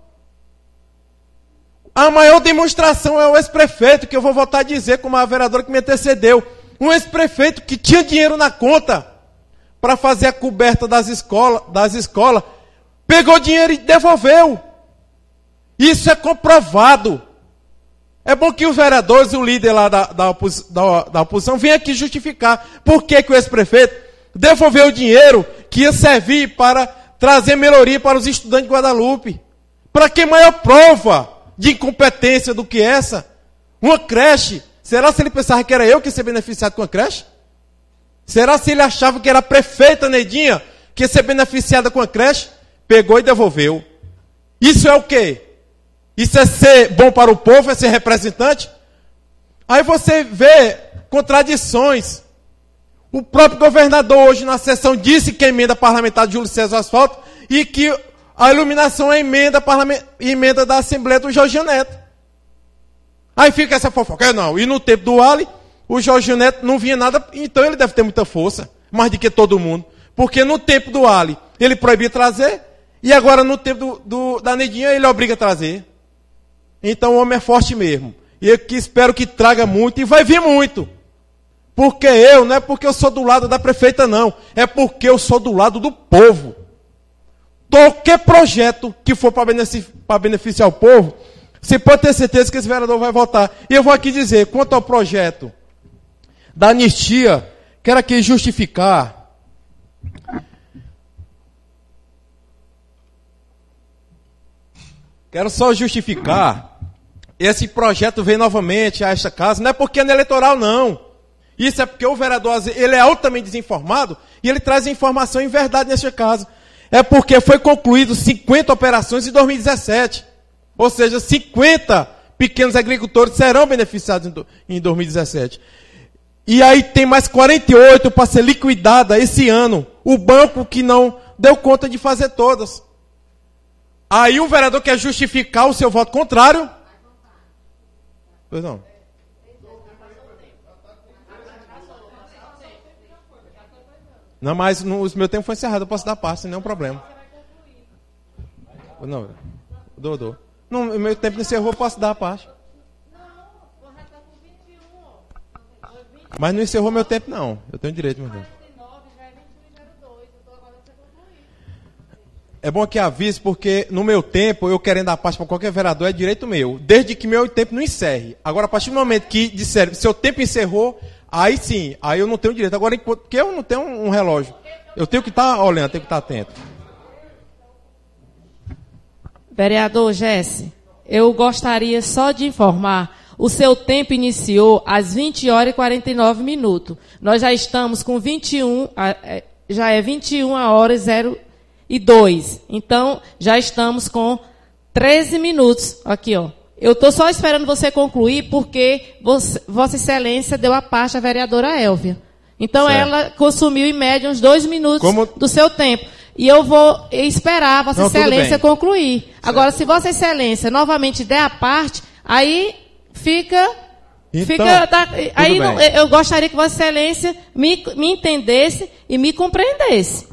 A maior demonstração é o ex-prefeito, que eu vou voltar a dizer, como a vereadora que me antecedeu. Um ex-prefeito que tinha dinheiro na conta para fazer a coberta das escolas, das escolas, pegou dinheiro e devolveu. Isso é comprovado. É bom que os vereadores e o líder lá da, da, opos, da, da oposição venham aqui justificar por que, que o ex-prefeito devolveu o dinheiro que ia servir para trazer melhoria para os estudantes de Guadalupe. Para que maior prova de incompetência do que essa? Uma creche. Será se ele pensava que era eu que ia ser beneficiado com a creche? Será se ele achava que era a prefeita Neidinha que ia ser beneficiada com a creche? Pegou e devolveu. Isso é o quê? Isso é ser bom para o povo, é ser representante? Aí você vê contradições. O próprio governador hoje na sessão disse que a emenda parlamentar de Júlio César Asfalto e que a iluminação é emenda, emenda da Assembleia do Jorge Neto. Aí fica essa fofoca. Não, e no tempo do Ali, o Jorge Neto não vinha nada, então ele deve ter muita força, mais do que todo mundo. Porque no tempo do Ali, ele proibia trazer, e agora no tempo do, do, da Neidinha, ele obriga a trazer. Então o homem é forte mesmo. E eu que espero que traga muito, e vai vir muito. Porque eu, não é porque eu sou do lado da prefeita, não. É porque eu sou do lado do povo. Qualquer projeto que for para beneficiar, para beneficiar o povo, você pode ter certeza que esse vereador vai votar. E eu vou aqui dizer, quanto ao projeto da anistia, quero aqui justificar. Quero só justificar. Esse projeto veio novamente a esta casa, não é porque é no eleitoral, não. Isso é porque o vereador, ele é altamente desinformado e ele traz informação em verdade nesta casa. É porque foi concluído cinquenta operações em dois mil e dezessete. Ou seja, cinquenta pequenos agricultores serão beneficiados em dois mil e dezessete. E aí tem mais quarenta e oito para ser liquidada esse ano. O banco que não deu conta de fazer todas. Aí o vereador quer justificar o seu voto contrário. Pois não. Não, mas no, o meu tempo foi encerrado, eu posso dar parte, sem nenhum problema. Não, dou, dou. Não, o meu tempo não encerrou, eu posso dar a parte. Mas não encerrou meu tempo, não. Eu tenho direito, meu Deus. É bom que avise, porque no meu tempo, eu querendo dar parte para qualquer vereador, é direito meu. Desde que meu tempo não encerre. Agora, a partir do momento que disser, seu tempo encerrou, aí sim, aí eu não tenho direito. Agora, porque eu não tenho um relógio. Eu tenho que estar olhando, tenho que estar atento. Vereador Jesse, eu gostaria só de informar, o seu tempo iniciou às vinte horas e quarenta e nove minutos. Nós já estamos com vinte e um, já é vinte e uma horas e dois. Então, já estamos com treze minutos aqui, ó. Eu estou só esperando você concluir, porque você, Vossa Excelência deu a parte à vereadora Élvia. Então, certo. Ela consumiu, em média, uns dois minutos Como... do seu tempo. E eu vou esperar Vossa Não, Excelência concluir. Certo. Agora, se Vossa Excelência novamente der a parte, aí fica... Então, fica da, aí não, eu gostaria que Vossa Excelência me, me entendesse e me compreendesse.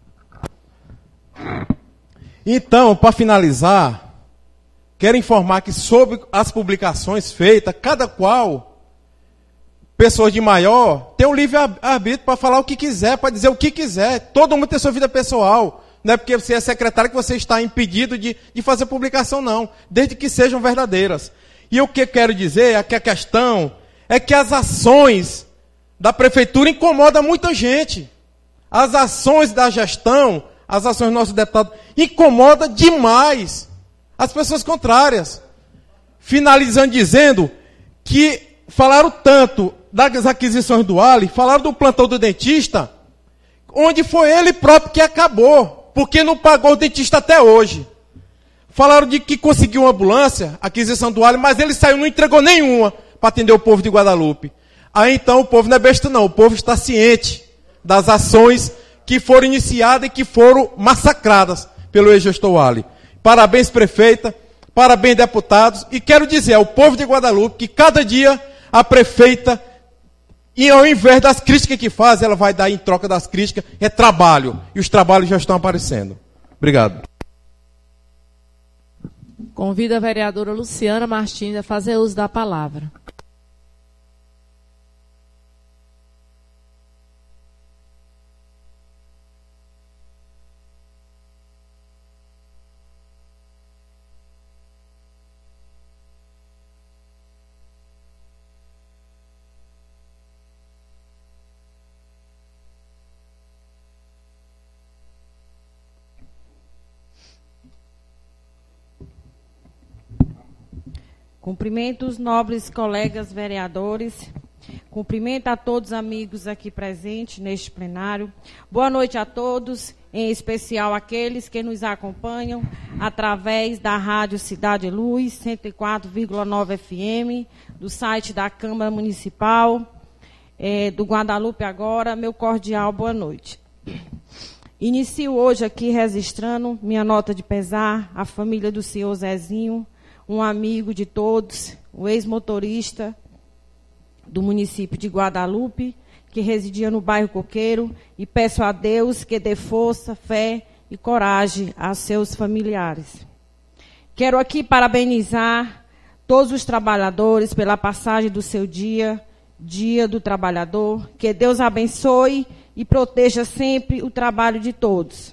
Então, para finalizar, quero informar que sobre as publicações feitas, cada qual, pessoas de maior, tem um livre-arbítrio para falar o que quiser, para dizer o que quiser. Todo mundo tem sua vida pessoal. Não é porque você é secretário que você está impedido de, de fazer publicação, não. Desde que sejam verdadeiras. E o que eu quero dizer é que a questão é que as ações da prefeitura incomodam muita gente. As ações da gestão, as ações do nosso deputado, incomodam demais as pessoas contrárias. Finalizando dizendo que falaram tanto das aquisições do Ali, falaram do plantão do dentista, onde foi ele próprio que acabou, porque não pagou o dentista até hoje. Falaram de que conseguiu uma ambulância, aquisição do Ali, mas ele saiu, não entregou nenhuma para atender o povo de Guadalupe. Aí então o povo não é besta não, o povo está ciente das ações que foram iniciadas e que foram massacradas pelo ex-gestor Ali. Parabéns, prefeita, parabéns, deputados, e quero dizer ao povo de Guadalupe que cada dia a prefeita, e ao invés das críticas que faz, ela vai dar em troca das críticas, é trabalho, e os trabalhos já estão aparecendo. Obrigado. Convido a vereadora Luciana Martins a fazer uso da palavra. Cumprimento os nobres colegas vereadores, cumprimento a todos os amigos aqui presentes neste plenário. Boa noite a todos, em especial aqueles que nos acompanham através da Rádio Cidade Luz, cento e quatro vírgula nove F M, do site da Câmara Municipal, é, do Guadalupe Agora. Meu cordial boa noite. Inicio hoje aqui registrando minha nota de pesar à família do senhor Zezinho, um amigo de todos, o ex-motorista do município de Guadalupe, que residia no bairro Coqueiro, e peço a Deus que dê força, fé e coragem a seus familiares. Quero aqui parabenizar todos os trabalhadores pela passagem do seu dia, Dia do Trabalhador. Que Deus abençoe e proteja sempre o trabalho de todos.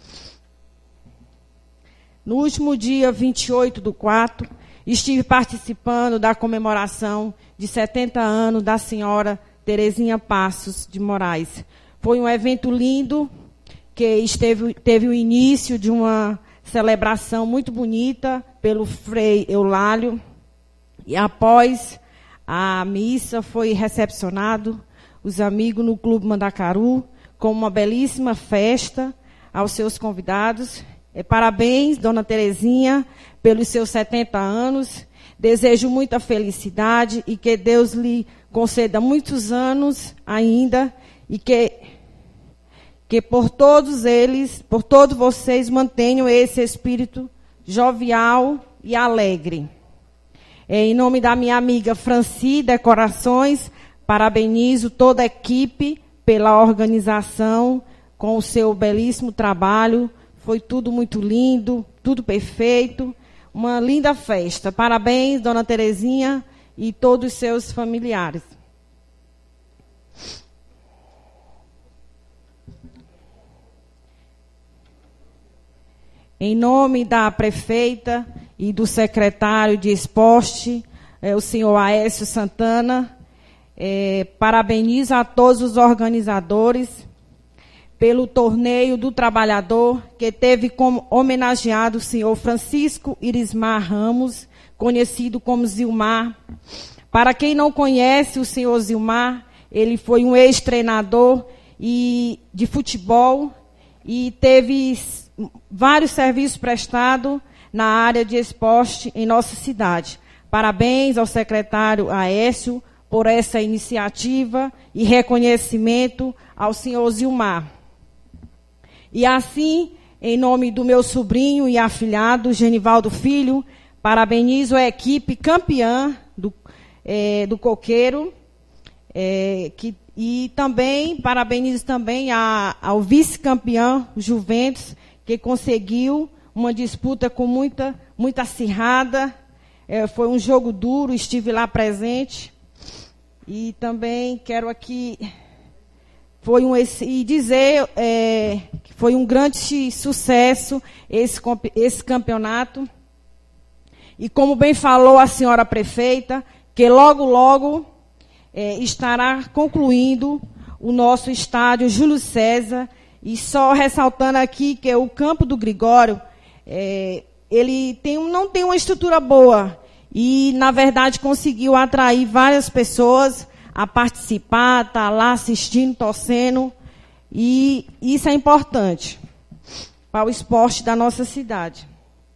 No último dia vinte e oito do quatro, estive participando da comemoração de setenta anos da senhora Terezinha Passos de Moraes. Foi um evento lindo, que esteve, teve o início de uma celebração muito bonita pelo Frei Eulálio. E após a missa foi recepcionado os amigos no Clube Mandacaru com uma belíssima festa aos seus convidados. Parabéns, dona Terezinha, pelos seus setenta anos. Desejo muita felicidade e que Deus lhe conceda muitos anos ainda e que, que por todos eles, por todos vocês, mantenham esse espírito jovial e alegre. Em nome da minha amiga Franci Decorações, parabenizo toda a equipe pela organização com o seu belíssimo trabalho. Foi tudo muito lindo, tudo perfeito, uma linda festa. Parabéns, dona Terezinha e todos os seus familiares. Em nome da prefeita e do secretário de Esporte, é, o senhor Aécio Santana, é, parabenizo a todos os organizadores pelo torneio do trabalhador, que teve como homenageado o senhor Francisco Irismar Ramos, conhecido como Zilmar. Para quem não conhece o senhor Zilmar, ele foi um ex-treinador e, de futebol e teve vários serviços prestados na área de esporte em nossa cidade. Parabéns ao secretário Aécio por essa iniciativa e reconhecimento ao senhor Zilmar. E assim, em nome do meu sobrinho e afilhado, Genivaldo Filho, parabenizo a equipe campeã do, é, do Coqueiro, é, que, e também parabenizo também a, ao vice-campeão Juventus, que conseguiu uma disputa com muita, muita acirrada. É, foi um jogo duro, estive lá presente. E também quero aqui foi um, e dizer é, que foi um grande sucesso esse, esse campeonato. E como bem falou a senhora prefeita, que logo, logo é, estará concluindo o nosso estádio Júlio César. E só ressaltando aqui que o campo do Gregório, é, ele tem, não tem uma estrutura boa. E, na verdade, conseguiu atrair várias pessoas a participar, estar lá assistindo, torcendo. E isso é importante para o esporte da nossa cidade.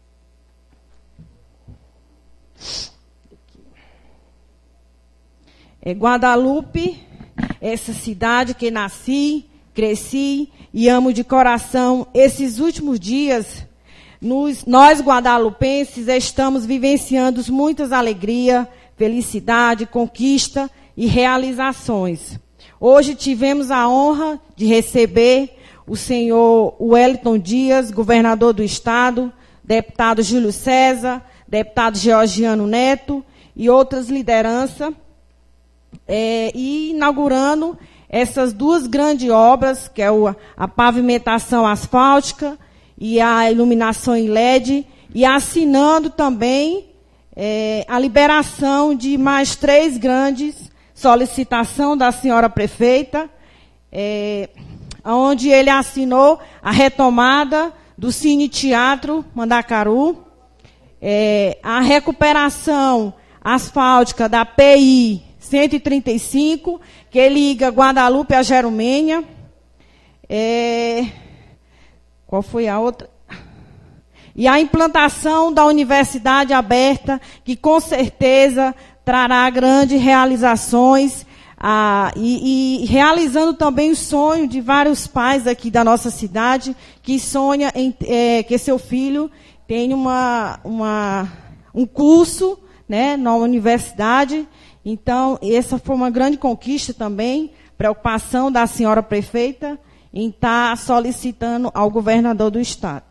É Guadalupe, essa cidade que nasci, cresci e amo de coração. Esses últimos dias, nos, nós guadalupenses estamos vivenciando muitas alegrias, felicidade, conquista e realizações. Hoje tivemos a honra de receber o senhor Wellington Dias, governador do estado, deputado Júlio César, deputado Georgiano Neto e outras lideranças, é, e inaugurando essas duas grandes obras, que é o, a pavimentação asfáltica e a iluminação em L E D, e assinando também é, a liberação de mais três grandes solicitação da senhora prefeita, é, onde ele assinou a retomada do Cine Teatro Mandacaru, é, a recuperação asfáltica da P I cento e trinta e cinco, que liga Guadalupe a Jeromênia. É, qual foi a outra? E a implantação da Universidade Aberta, que com certeza trará grandes realizações, ah, e, e realizando também o sonho de vários pais aqui da nossa cidade, que sonha em, é, que seu filho tenha uma, uma, um curso, né, na universidade. Então, essa foi uma grande conquista também, preocupação da senhora prefeita em estar solicitando ao governador do estado.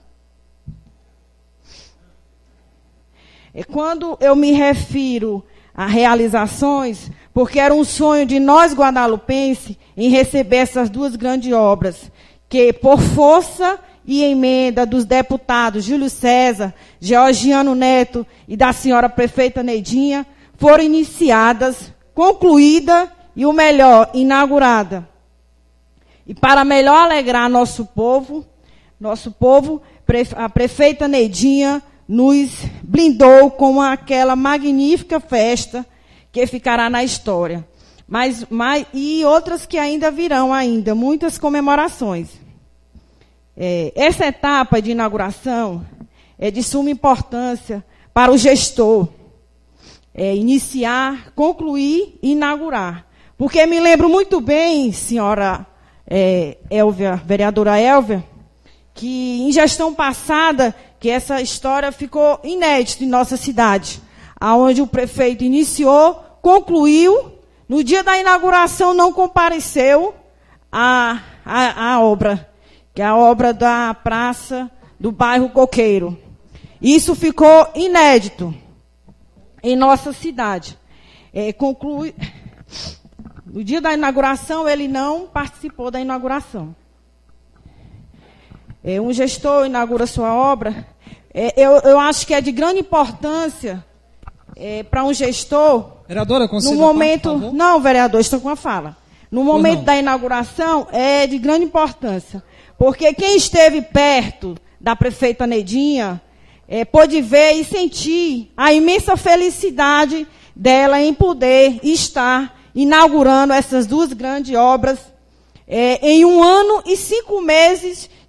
E quando eu me refiro a realizações, porque era um sonho de nós guadalupenses em receber essas duas grandes obras, que por força e emenda dos deputados Júlio César, Georgiano Neto e da senhora prefeita Neidinha, foram iniciadas, concluída e o melhor, inaugurada. E para melhor alegrar nosso povo, nosso povo, a prefeita Neidinha nos blindou com aquela magnífica festa que ficará na história. Mas, mas, e outras que ainda virão ainda, muitas comemorações. É, essa etapa de inauguração é de suma importância para o gestor. É, iniciar, concluir e inaugurar. Porque me lembro muito bem, senhora é, Elvia, vereadora Elvia, que em gestão passada, que essa história ficou inédita em nossa cidade, aonde o prefeito iniciou, concluiu, no dia da inauguração não compareceu a, a, a obra, que é a obra da praça do bairro Coqueiro. Isso ficou inédito em nossa cidade. É, conclui, no dia da inauguração, ele não participou da inauguração. É, um gestor inaugura sua obra, é, eu, eu acho que é de grande importância é, para um gestor. Vereadora, conceda no momento, parte, por favor. Não, vereador, estou com a fala. No momento da inauguração, é de grande importância, porque quem esteve perto da prefeita Neidinha é, pôde ver e sentir a imensa felicidade dela em poder estar inaugurando essas duas grandes obras é, em um ano e cinco meses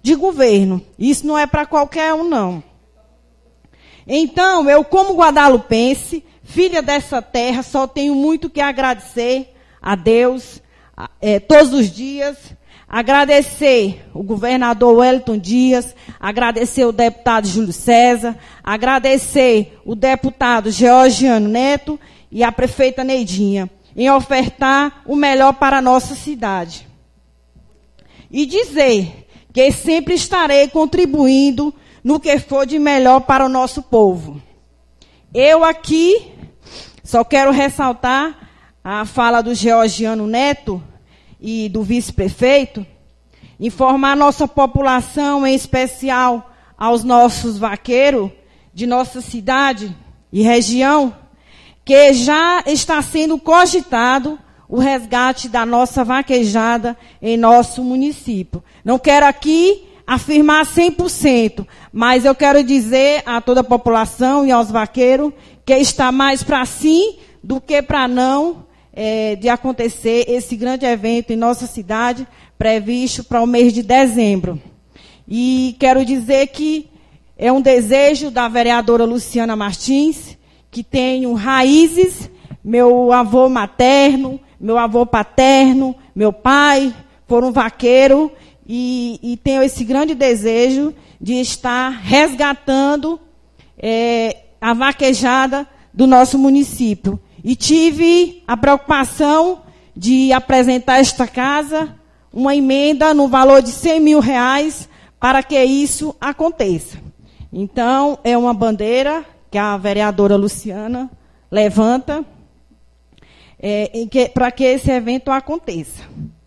de governo. Isso não é para qualquer um, não. Então, eu, como guadalupense, filha dessa terra, só tenho muito que agradecer a Deus é, todos os dias. Agradecer o governador Wellington Dias, agradecer o deputado Júlio César, agradecer o deputado Georgiano Neto e a prefeita Neidinha, em ofertar o melhor para a nossa cidade. E dizer que sempre estarei contribuindo no que for de melhor para o nosso povo. Eu aqui só quero ressaltar a fala do Georgiano Neto e do vice-prefeito, informar a nossa população, em especial aos nossos vaqueiros de nossa cidade e região, que já está sendo cogitado o resgate da nossa vaquejada em nosso município. Não quero aqui afirmar cem por cento, mas eu quero dizer a toda a população e aos vaqueiros que está mais para sim do que para não é, de acontecer esse grande evento em nossa cidade, previsto para o mês de dezembro. E quero dizer que é um desejo da vereadora Luciana Martins, que tenho raízes, meu avô materno, meu avô paterno, meu pai foram vaqueiro, e, e tenho esse grande desejo de estar resgatando é, a vaquejada do nosso município. E tive a preocupação de apresentar a esta casa uma emenda no valor de cem mil reais para que isso aconteça. Então, é uma bandeira que a vereadora Luciana levanta é, para que esse evento aconteça.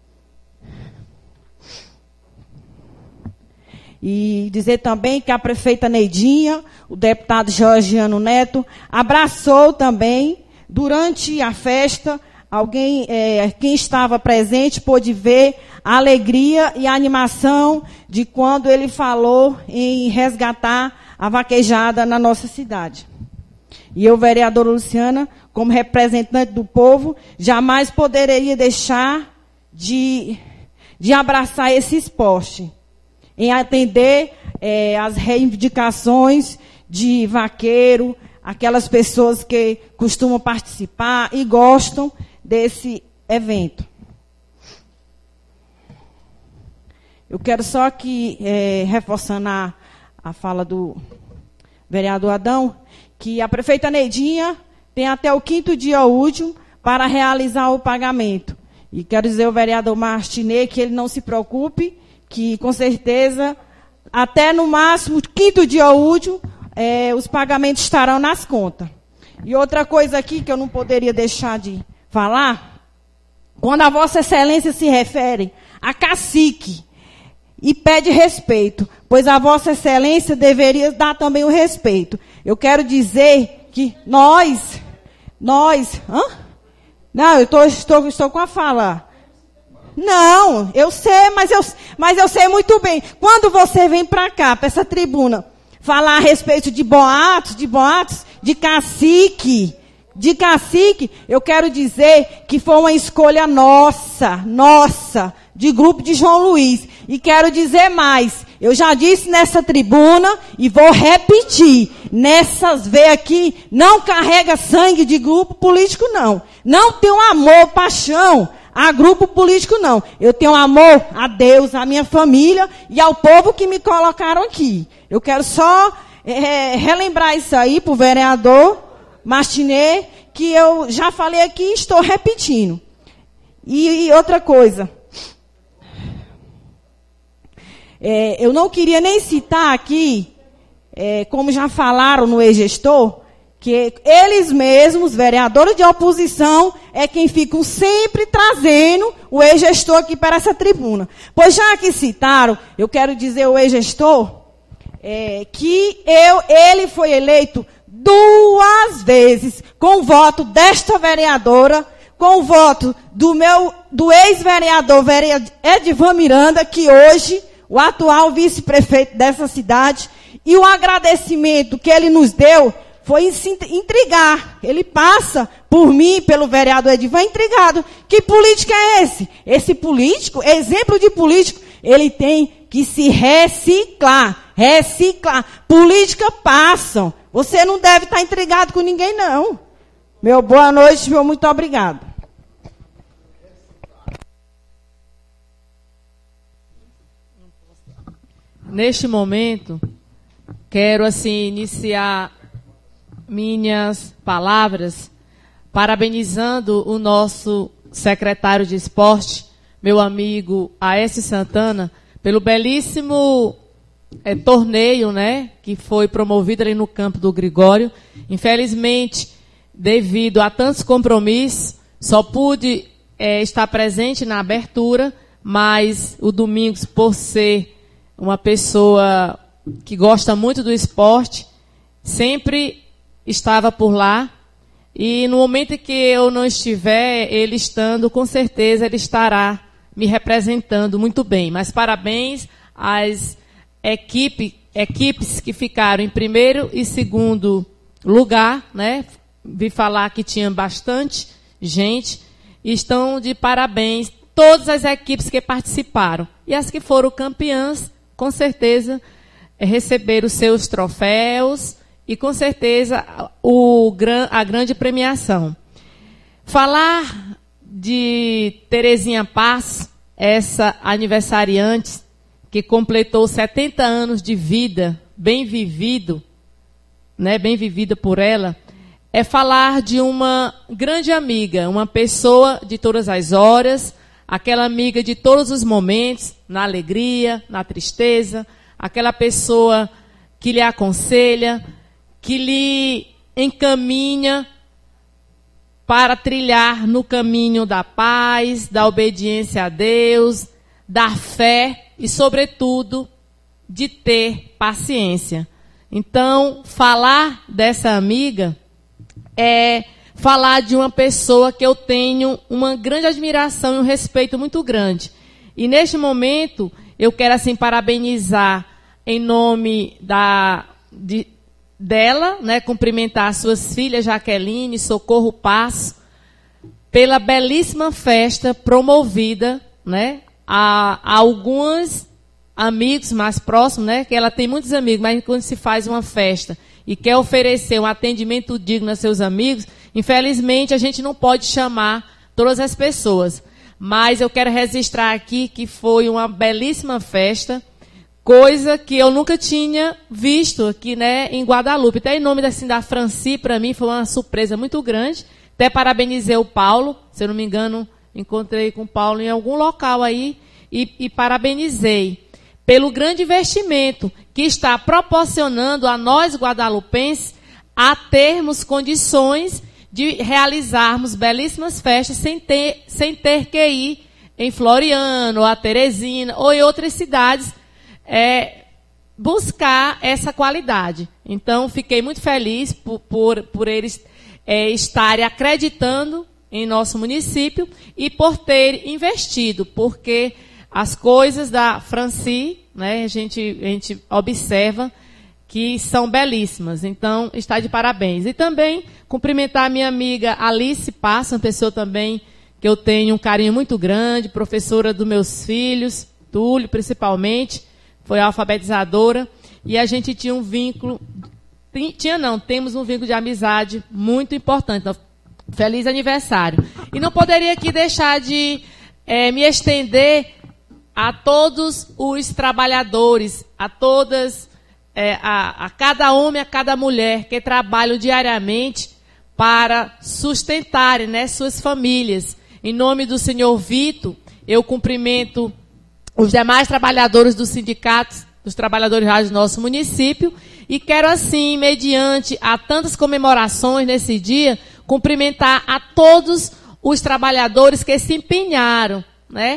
E dizer também que a prefeita Neidinha, o deputado Georgiano Neto, abraçou também, durante a festa, alguém, é, quem estava presente pôde ver a alegria e a animação de quando ele falou em resgatar a vaquejada na nossa cidade. E eu, vereadora Luciana, como representante do povo, jamais poderia deixar de, de abraçar esse esporte, em atender é, as reivindicações de vaqueiro, aquelas pessoas que costumam participar e gostam desse evento. Eu quero só aqui, é, reforçando a, a fala do vereador Adão, que a prefeita Neidinha tem até o quinto dia útil para realizar o pagamento. E quero dizer ao vereador Martinez que ele não se preocupe, que com certeza, até no máximo, quinto dia útil, é, os pagamentos estarão nas contas. E outra coisa aqui que eu não poderia deixar de falar, quando a Vossa Excelência se refere a cacique e pede respeito, pois a Vossa Excelência deveria dar também o respeito. Eu quero dizer que nós, nós, hã? Não, eu tô, estou, estou com a fala. Não, eu sei, mas eu, mas eu sei muito bem. Quando você vem para cá, para essa tribuna, falar a respeito de boatos, de boatos, de cacique, de cacique, eu quero dizer que foi uma escolha nossa, nossa, de grupo de João Luiz. E quero dizer mais, eu já disse nessa tribuna e vou repetir, nessas veias aqui, não carrega sangue de grupo político, não. Não tenho amor, paixão a grupo político, não. Eu tenho amor a Deus, à minha família e ao povo que me colocaram aqui. Eu quero só é, relembrar isso aí para o vereador Martinez, que eu já falei aqui e estou repetindo. E, e outra coisa, é, eu não queria nem citar aqui, é, como já falaram no ex-gestor, que eles mesmos, vereadores de oposição, é quem ficam sempre trazendo o ex-gestor aqui para essa tribuna. Pois já que citaram, eu quero dizer ao ex-gestor é, que eu, ele foi eleito duas vezes com o voto desta vereadora, com o voto do meu do ex-vereador vereador Edivan Miranda, que hoje o atual vice-prefeito dessa cidade, e o agradecimento que ele nos deu foi se intrigar. Ele passa por mim, pelo vereador Edivan, intrigado. Que político é esse? Esse político, exemplo de político, ele tem que se reciclar. Reciclar. Política passam. Você não deve estar intrigado com ninguém, não. Meu boa noite, meu muito obrigado. Neste momento, quero assim iniciar minhas palavras parabenizando o nosso secretário de esporte, meu amigo Aécio Santana, pelo belíssimo é, torneio, né, que foi promovido ali no campo do Gregório. Infelizmente, devido a tantos compromissos, só pude é, estar presente na abertura, mas o Domingos, por ser uma pessoa que gosta muito do esporte, sempre estava por lá. E no momento em que eu não estiver, ele estando, com certeza ele estará me representando muito bem. Mas parabéns às equipe, equipes que ficaram em primeiro e segundo lugar, né? Vi falar que tinha bastante gente. E estão de parabéns todas as equipes que participaram. E as que foram campeãs, com certeza, receberam seus troféus e, com certeza, o, a grande premiação. Falar de Terezinha Paz, essa aniversariante que completou setenta anos de vida, bem vivido, né, bem vivida por ela, é falar de uma grande amiga, uma pessoa de todas as horas, aquela amiga de todos os momentos, na alegria, na tristeza, aquela pessoa que lhe aconselha, que lhe encaminha para trilhar no caminho da paz, da obediência a Deus, da fé e, sobretudo, de ter paciência. Então, falar dessa amiga é falar de uma pessoa que eu tenho uma grande admiração e um respeito muito grande. E, neste momento, eu quero, assim, parabenizar em nome da, de, dela, né, cumprimentar as suas filhas, Jaqueline, Socorro Passo, pela belíssima festa promovida, né, a, a alguns amigos mais próximos, né, que ela tem muitos amigos, mas quando se faz uma festa e quer oferecer um atendimento digno a seus amigos, infelizmente a gente não pode chamar todas as pessoas. Mas eu quero registrar aqui que foi uma belíssima festa, coisa que eu nunca tinha visto aqui, né, em Guadalupe. Até em nome assim, da Franci, para mim, foi uma surpresa muito grande. Até parabenizei o Paulo, se eu não me engano, encontrei com o Paulo em algum local aí, e, e parabenizei pelo grande investimento que está proporcionando a nós, guadalupenses, a termos condições de realizarmos belíssimas festas sem ter, sem ter que ir em Floriano, ou a Teresina, ou em outras cidades, é, buscar essa qualidade. Então, fiquei muito feliz por, por, por eles é, estarem acreditando em nosso município e por ter investido, porque as coisas da Franci, né, a gente, a gente observa que são belíssimas. Então, está de parabéns. E também cumprimentar a minha amiga Alice Passa, uma pessoa também que eu tenho um carinho muito grande, professora dos meus filhos, Túlio principalmente, foi alfabetizadora, e a gente tinha um vínculo, tinha não, temos um vínculo de amizade muito importante. Então, feliz aniversário. E não poderia aqui deixar de é, me estender a todos os trabalhadores, a todas, é, a, a cada homem, a cada mulher que trabalham diariamente para sustentarem, né, suas famílias. Em nome do senhor Vitor, eu cumprimento os demais trabalhadores dos sindicatos, dos trabalhadores rurais do nosso município, e quero assim, mediante a tantas comemorações nesse dia, cumprimentar a todos os trabalhadores que se empenharam, né,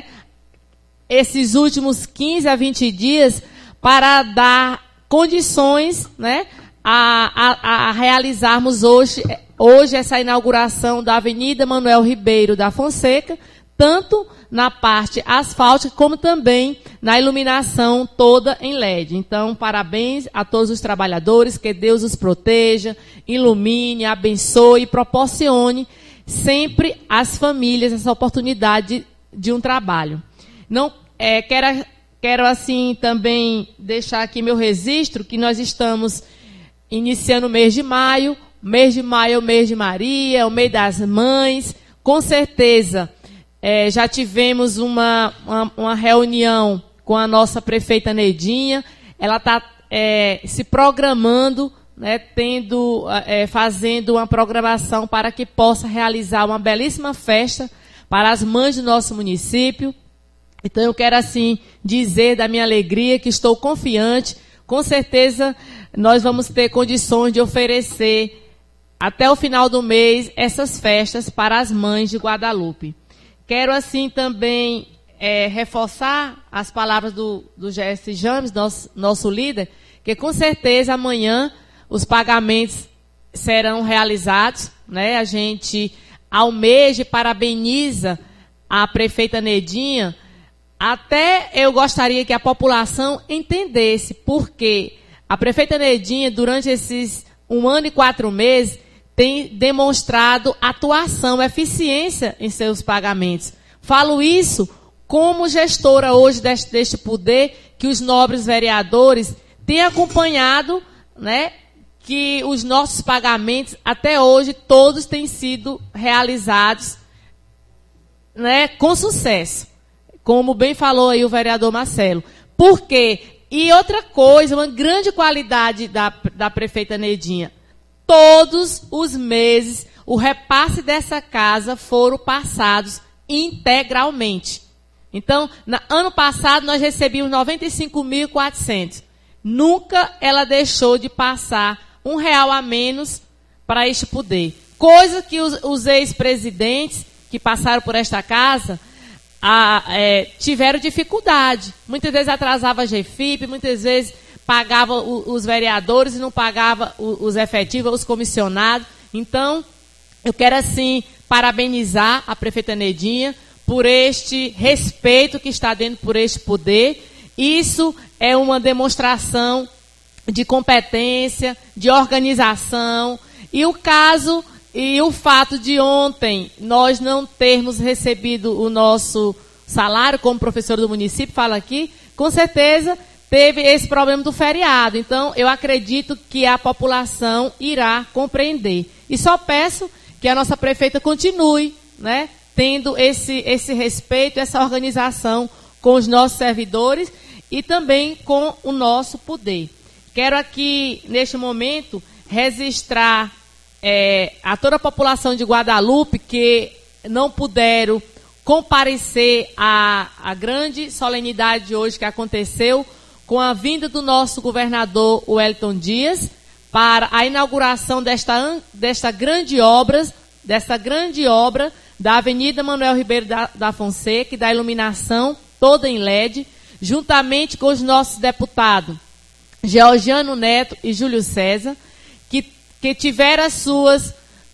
esses últimos quinze a vinte dias para dar condições, né, a, a, a realizarmos hoje, hoje essa inauguração da Avenida Manuel Ribeiro da Fonseca, tanto na parte asfáltica, como também na iluminação toda em L E D. Então, parabéns a todos os trabalhadores, que Deus os proteja, ilumine, abençoe e proporcione sempre às famílias essa oportunidade de, de um trabalho. Não, é, quero, quero, assim, também deixar aqui meu registro, que nós estamos iniciando o mês de maio. O mês de maio é o mês de Maria, o mês das mães. Com certeza, é, já tivemos uma, uma, uma reunião com a nossa prefeita Neidinha. Ela está é, se programando, né, tendo, é, fazendo uma programação para que possa realizar uma belíssima festa para as mães do nosso município. Então, eu quero, assim, dizer da minha alegria que estou confiante. Com certeza, nós vamos ter condições de oferecer, até o final do mês, essas festas para as mães de Guadalupe. Quero, assim, também é, reforçar as palavras do, do G S James, nosso, nosso líder, que com certeza amanhã os pagamentos serão realizados, né? A gente almeja e parabeniza a prefeita Neidinha. Até eu gostaria que a população entendesse, porque a prefeita Neidinha, durante esses um ano e quatro meses, tem demonstrado atuação, eficiência em seus pagamentos. Falo isso como gestora hoje deste, deste poder, que os nobres vereadores têm acompanhado, né, que os nossos pagamentos, até hoje, todos têm sido realizados, né, com sucesso. Como bem falou aí o vereador Marcelo. Por quê? E outra coisa, uma grande qualidade da, da prefeita Neidinha. Todos os meses, o repasse dessa casa foram passados integralmente. Então, no ano passado, nós recebíamos noventa e cinco mil e quatrocentos. Nunca ela deixou de passar um real a menos para este poder. Coisa que os, os ex-presidentes que passaram por esta casa a, é, tiveram dificuldade. Muitas vezes atrasava a G F I P, muitas vezes pagava o, os vereadores e não pagava o, os efetivos, os comissionados. Então, eu quero, assim, parabenizar a prefeita Neidinha por este respeito que está dando por este poder. Isso é uma demonstração de competência, de organização. E o caso e o fato de ontem nós não termos recebido o nosso salário, como professor do município fala aqui, com certeza teve esse problema do feriado. Então, eu acredito que a população irá compreender. E só peço que a nossa prefeita continue, né, tendo esse, esse respeito, essa organização com os nossos servidores e também com o nosso poder. Quero aqui, neste momento, registrar é, a toda a população de Guadalupe que não puderam comparecer à, à grande solenidade de hoje que aconteceu com a vinda do nosso governador Wellington Dias para a inauguração desta, desta grande obra, desta grande obra da Avenida Manuel Ribeiro da, da Fonseca e da iluminação toda em L E D, juntamente com os nossos deputados Georgiano Neto e Júlio César, que, que tiveram as suas,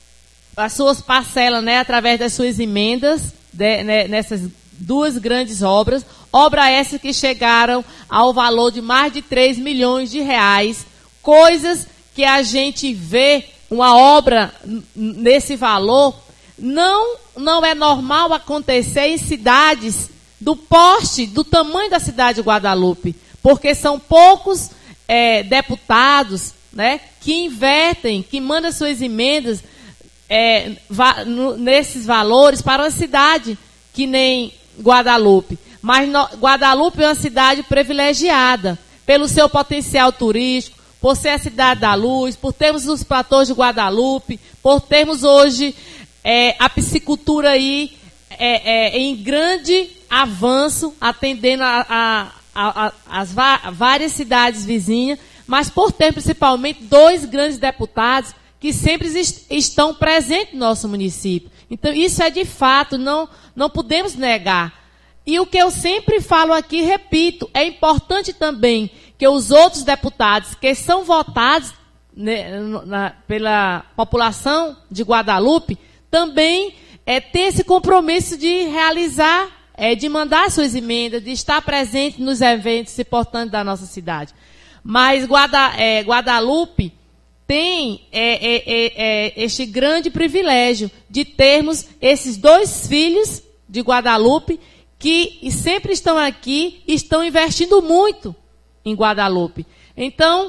as suas parcelas, né, através das suas emendas de, né, nessas duas grandes obras, obra essa que chegaram ao valor de mais de três milhões de reais, coisas que a gente vê uma obra nesse valor, não, não é normal acontecer em cidades do porte, do tamanho da cidade de Guadalupe, porque são poucos é, deputados, né, que invertem, que mandam suas emendas é, va, no, nesses valores para uma cidade que nem Guadalupe. Mas no, Guadalupe é uma cidade privilegiada pelo seu potencial turístico, por ser a cidade da luz, por termos os platôs de Guadalupe, por termos hoje é, a piscicultura aí é, é, em grande avanço, atendendo a, a, a, a, as va- várias cidades vizinhas, mas por ter principalmente dois grandes deputados que sempre est- estão presentes no nosso município. Então, isso é de fato, não, não podemos negar. E o que eu sempre falo aqui, repito, é importante também que os outros deputados que são votados, né, na, pela população de Guadalupe também é, tem esse compromisso de realizar, é, de mandar suas emendas, de estar presente nos eventos importantes da nossa cidade. Mas Guada, é, Guadalupe tem é, é, é, é, este grande privilégio de termos esses dois filhos de Guadalupe que sempre estão aqui e estão investindo muito em Guadalupe. Então,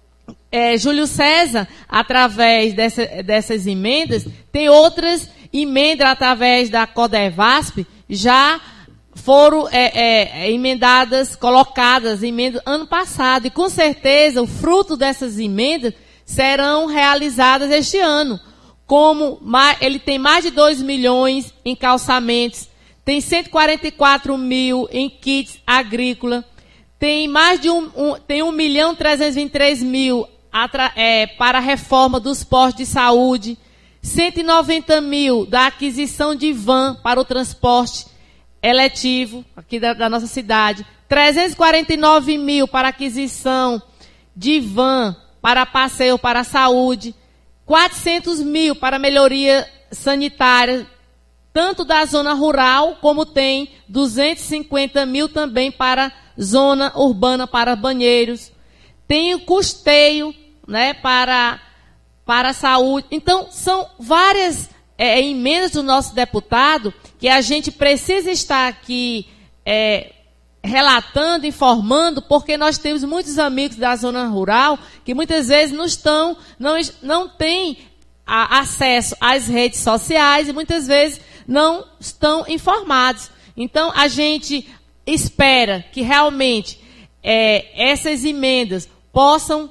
é, Júlio César, através dessa, dessas emendas, tem outras emendas através da Codevasp, já foram é, é, emendadas, colocadas, emendas ano passado. E com certeza o fruto dessas emendas serão realizadas este ano. Como ele tem mais de dois milhões em calçamentos, tem cento e quarenta e quatro mil em kits agrícola, tem mais de um, um, tem um milhão trezentos e vinte e três mil atra, é, para a reforma dos postos de saúde, cento e noventa mil da aquisição de van para o transporte eletivo aqui da, da nossa cidade, trezentos e quarenta e nove mil para aquisição de van para passeio para a saúde, quatrocentos mil para melhoria sanitária, tanto da zona rural, como tem duzentos e cinquenta mil também para zona urbana, para banheiros. Tem o custeio, né, para, para a saúde. Então, são várias é, emendas do nosso deputado que a gente precisa estar aqui é, relatando, informando, porque nós temos muitos amigos da zona rural que muitas vezes não estão, não, não têm a, acesso às redes sociais e muitas vezes não estão informados. Então, a gente espera que realmente é, essas emendas possam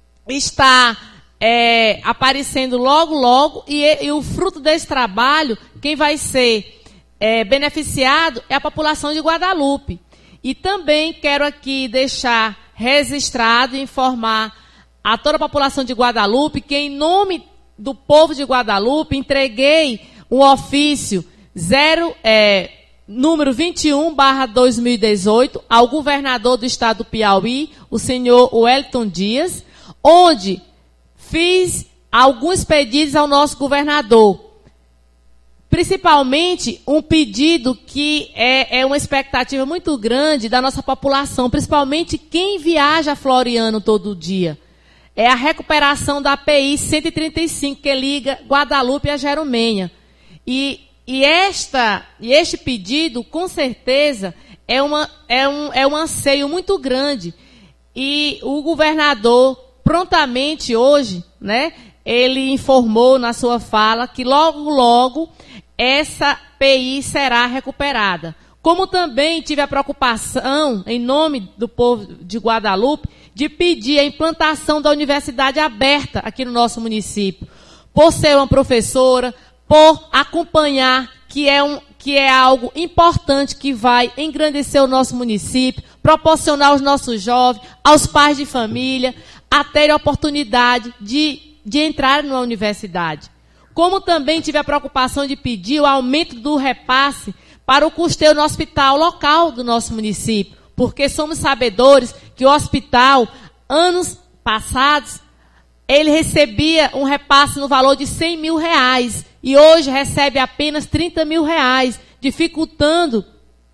estar é, aparecendo logo, logo, e, e o fruto desse trabalho, quem vai ser é, beneficiado é a população de Guadalupe. E também quero aqui deixar registrado e informar a toda a população de Guadalupe que, em nome do povo de Guadalupe, entreguei um ofício zero, é, número vinte e um barra dois mil e dezoito ao governador do estado do Piauí, o senhor Wellington Dias, onde fiz alguns pedidos ao nosso governador. Principalmente um pedido que é, é uma expectativa muito grande da nossa população, principalmente quem viaja a Floriano todo dia. É a recuperação da P I cento e trinta e cinco, que liga Guadalupe a Jerumenha. E, e, esta, e este pedido, com certeza, é, uma, é, um, é um anseio muito grande. E o governador, prontamente hoje, né, ele informou na sua fala que logo, logo, essa P I será recuperada. Como também tive a preocupação, em nome do povo de Guadalupe, de pedir a implantação da universidade aberta aqui no nosso município. Por ser uma professora, por acompanhar que é, um, que é algo importante que vai engrandecer o nosso município, proporcionar aos nossos jovens, aos pais de família, a terem a oportunidade de, de entrar numa universidade. Como também tive a preocupação de pedir o aumento do repasse para o custeio no hospital local do nosso município, porque somos sabedores que o hospital, anos passados, ele recebia um repasse no valor de cem mil reais e hoje recebe apenas trinta mil reais, dificultando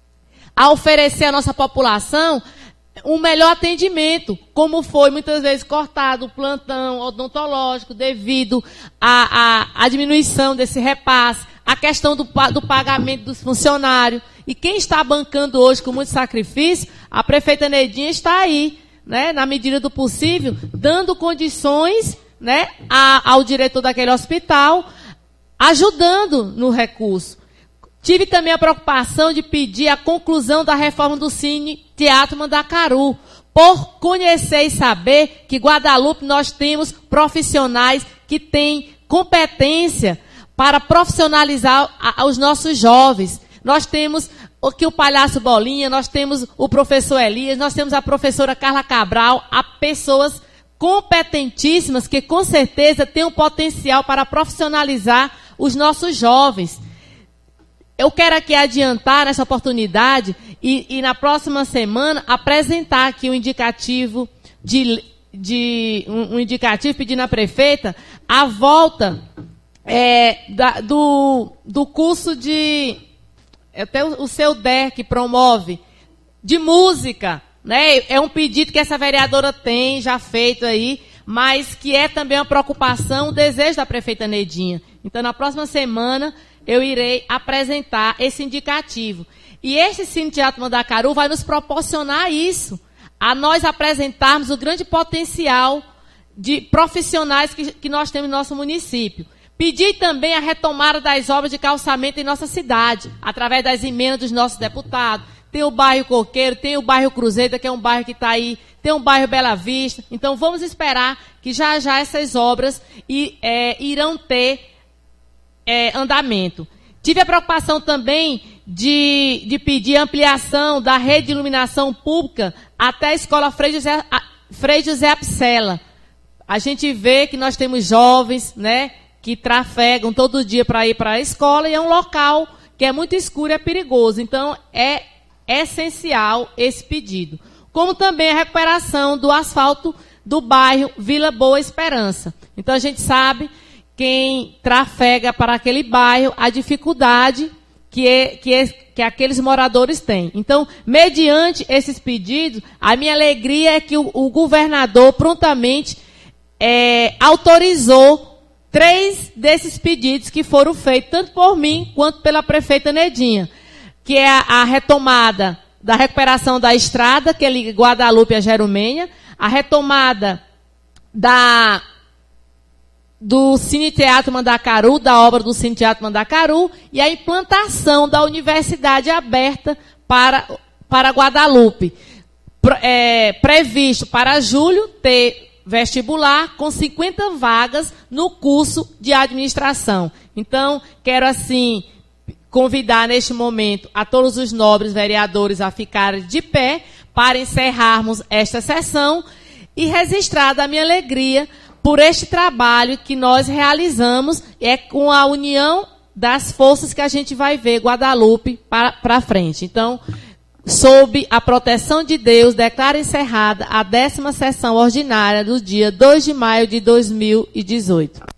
a oferecer à nossa população um melhor atendimento, como foi muitas vezes cortado o plantão odontológico devido à, à, à diminuição desse repasse, a questão do, do pagamento dos funcionários. E quem está bancando hoje com muito sacrifício, a prefeita Neidinha está aí, né, na medida do possível, dando condições, né, a, ao diretor daquele hospital, ajudando no recurso. Tive também a preocupação de pedir a conclusão da reforma do Cine Teatro Mandacaru, por conhecer e saber que Guadalupe nós temos profissionais que têm competência para profissionalizar a, os nossos jovens. Nós temos aqui o Palhaço Bolinha, nós temos o professor Elias, nós temos a professora Carla Cabral, há pessoas competentíssimas que com certeza têm um potencial para profissionalizar os nossos jovens. Eu quero aqui adiantar nessa oportunidade e, e na próxima semana apresentar aqui um indicativo de, de um, um indicativo pedindo à prefeita a volta é, da, do, do curso de, até o, o seu D E R que promove, de música, né? É um pedido que essa vereadora tem já feito aí, mas que é também uma preocupação, um desejo da prefeita Nedinha. Então, na próxima semana, eu irei apresentar esse indicativo. E este Cine Teatro Mandacaru vai nos proporcionar isso, a nós apresentarmos o grande potencial de profissionais que, que nós temos no nosso município. Pedir também a retomada das obras de calçamento em nossa cidade, através das emendas dos nossos deputados. Tem o bairro Coqueiro, tem o bairro Cruzeiro, que é um bairro que está aí, tem o bairro Bela Vista. Então, vamos esperar que já já essas obras e, é, irão ter é, andamento. Tive a preocupação também de, de pedir ampliação da rede de iluminação pública até a escola Frei José, Frei José Apsela. A gente vê que nós temos jovens, né, que trafegam todo dia para ir para a escola, e é um local que é muito escuro e é perigoso. Então, é essencial esse pedido. Como também a recuperação do asfalto do bairro Vila Boa Esperança. Então, a gente sabe, quem trafega para aquele bairro, a dificuldade que, é, que, é, que aqueles moradores têm. Então, mediante esses pedidos, a minha alegria é que o, o governador prontamente é, autorizou três desses pedidos que foram feitos, tanto por mim quanto pela prefeita Nedinha, que é a, a retomada da recuperação da estrada, que é liga Guadalupe a Jerumenha, a retomada da, do Cine Teatro Mandacaru, da obra do Cine Teatro Mandacaru, e a implantação da universidade aberta para, para Guadalupe. Pre, é, previsto para julho ter vestibular com cinquenta vagas no curso de administração. Então, quero assim convidar neste momento a todos os nobres vereadores a ficarem de pé para encerrarmos esta sessão e registrar a minha alegria por este trabalho que nós realizamos, é com a união das forças que a gente vai ver Guadalupe para frente. Então, sob a proteção de Deus, declaro encerrada a décima sessão ordinária do dia dois de maio de dois mil e dezoito.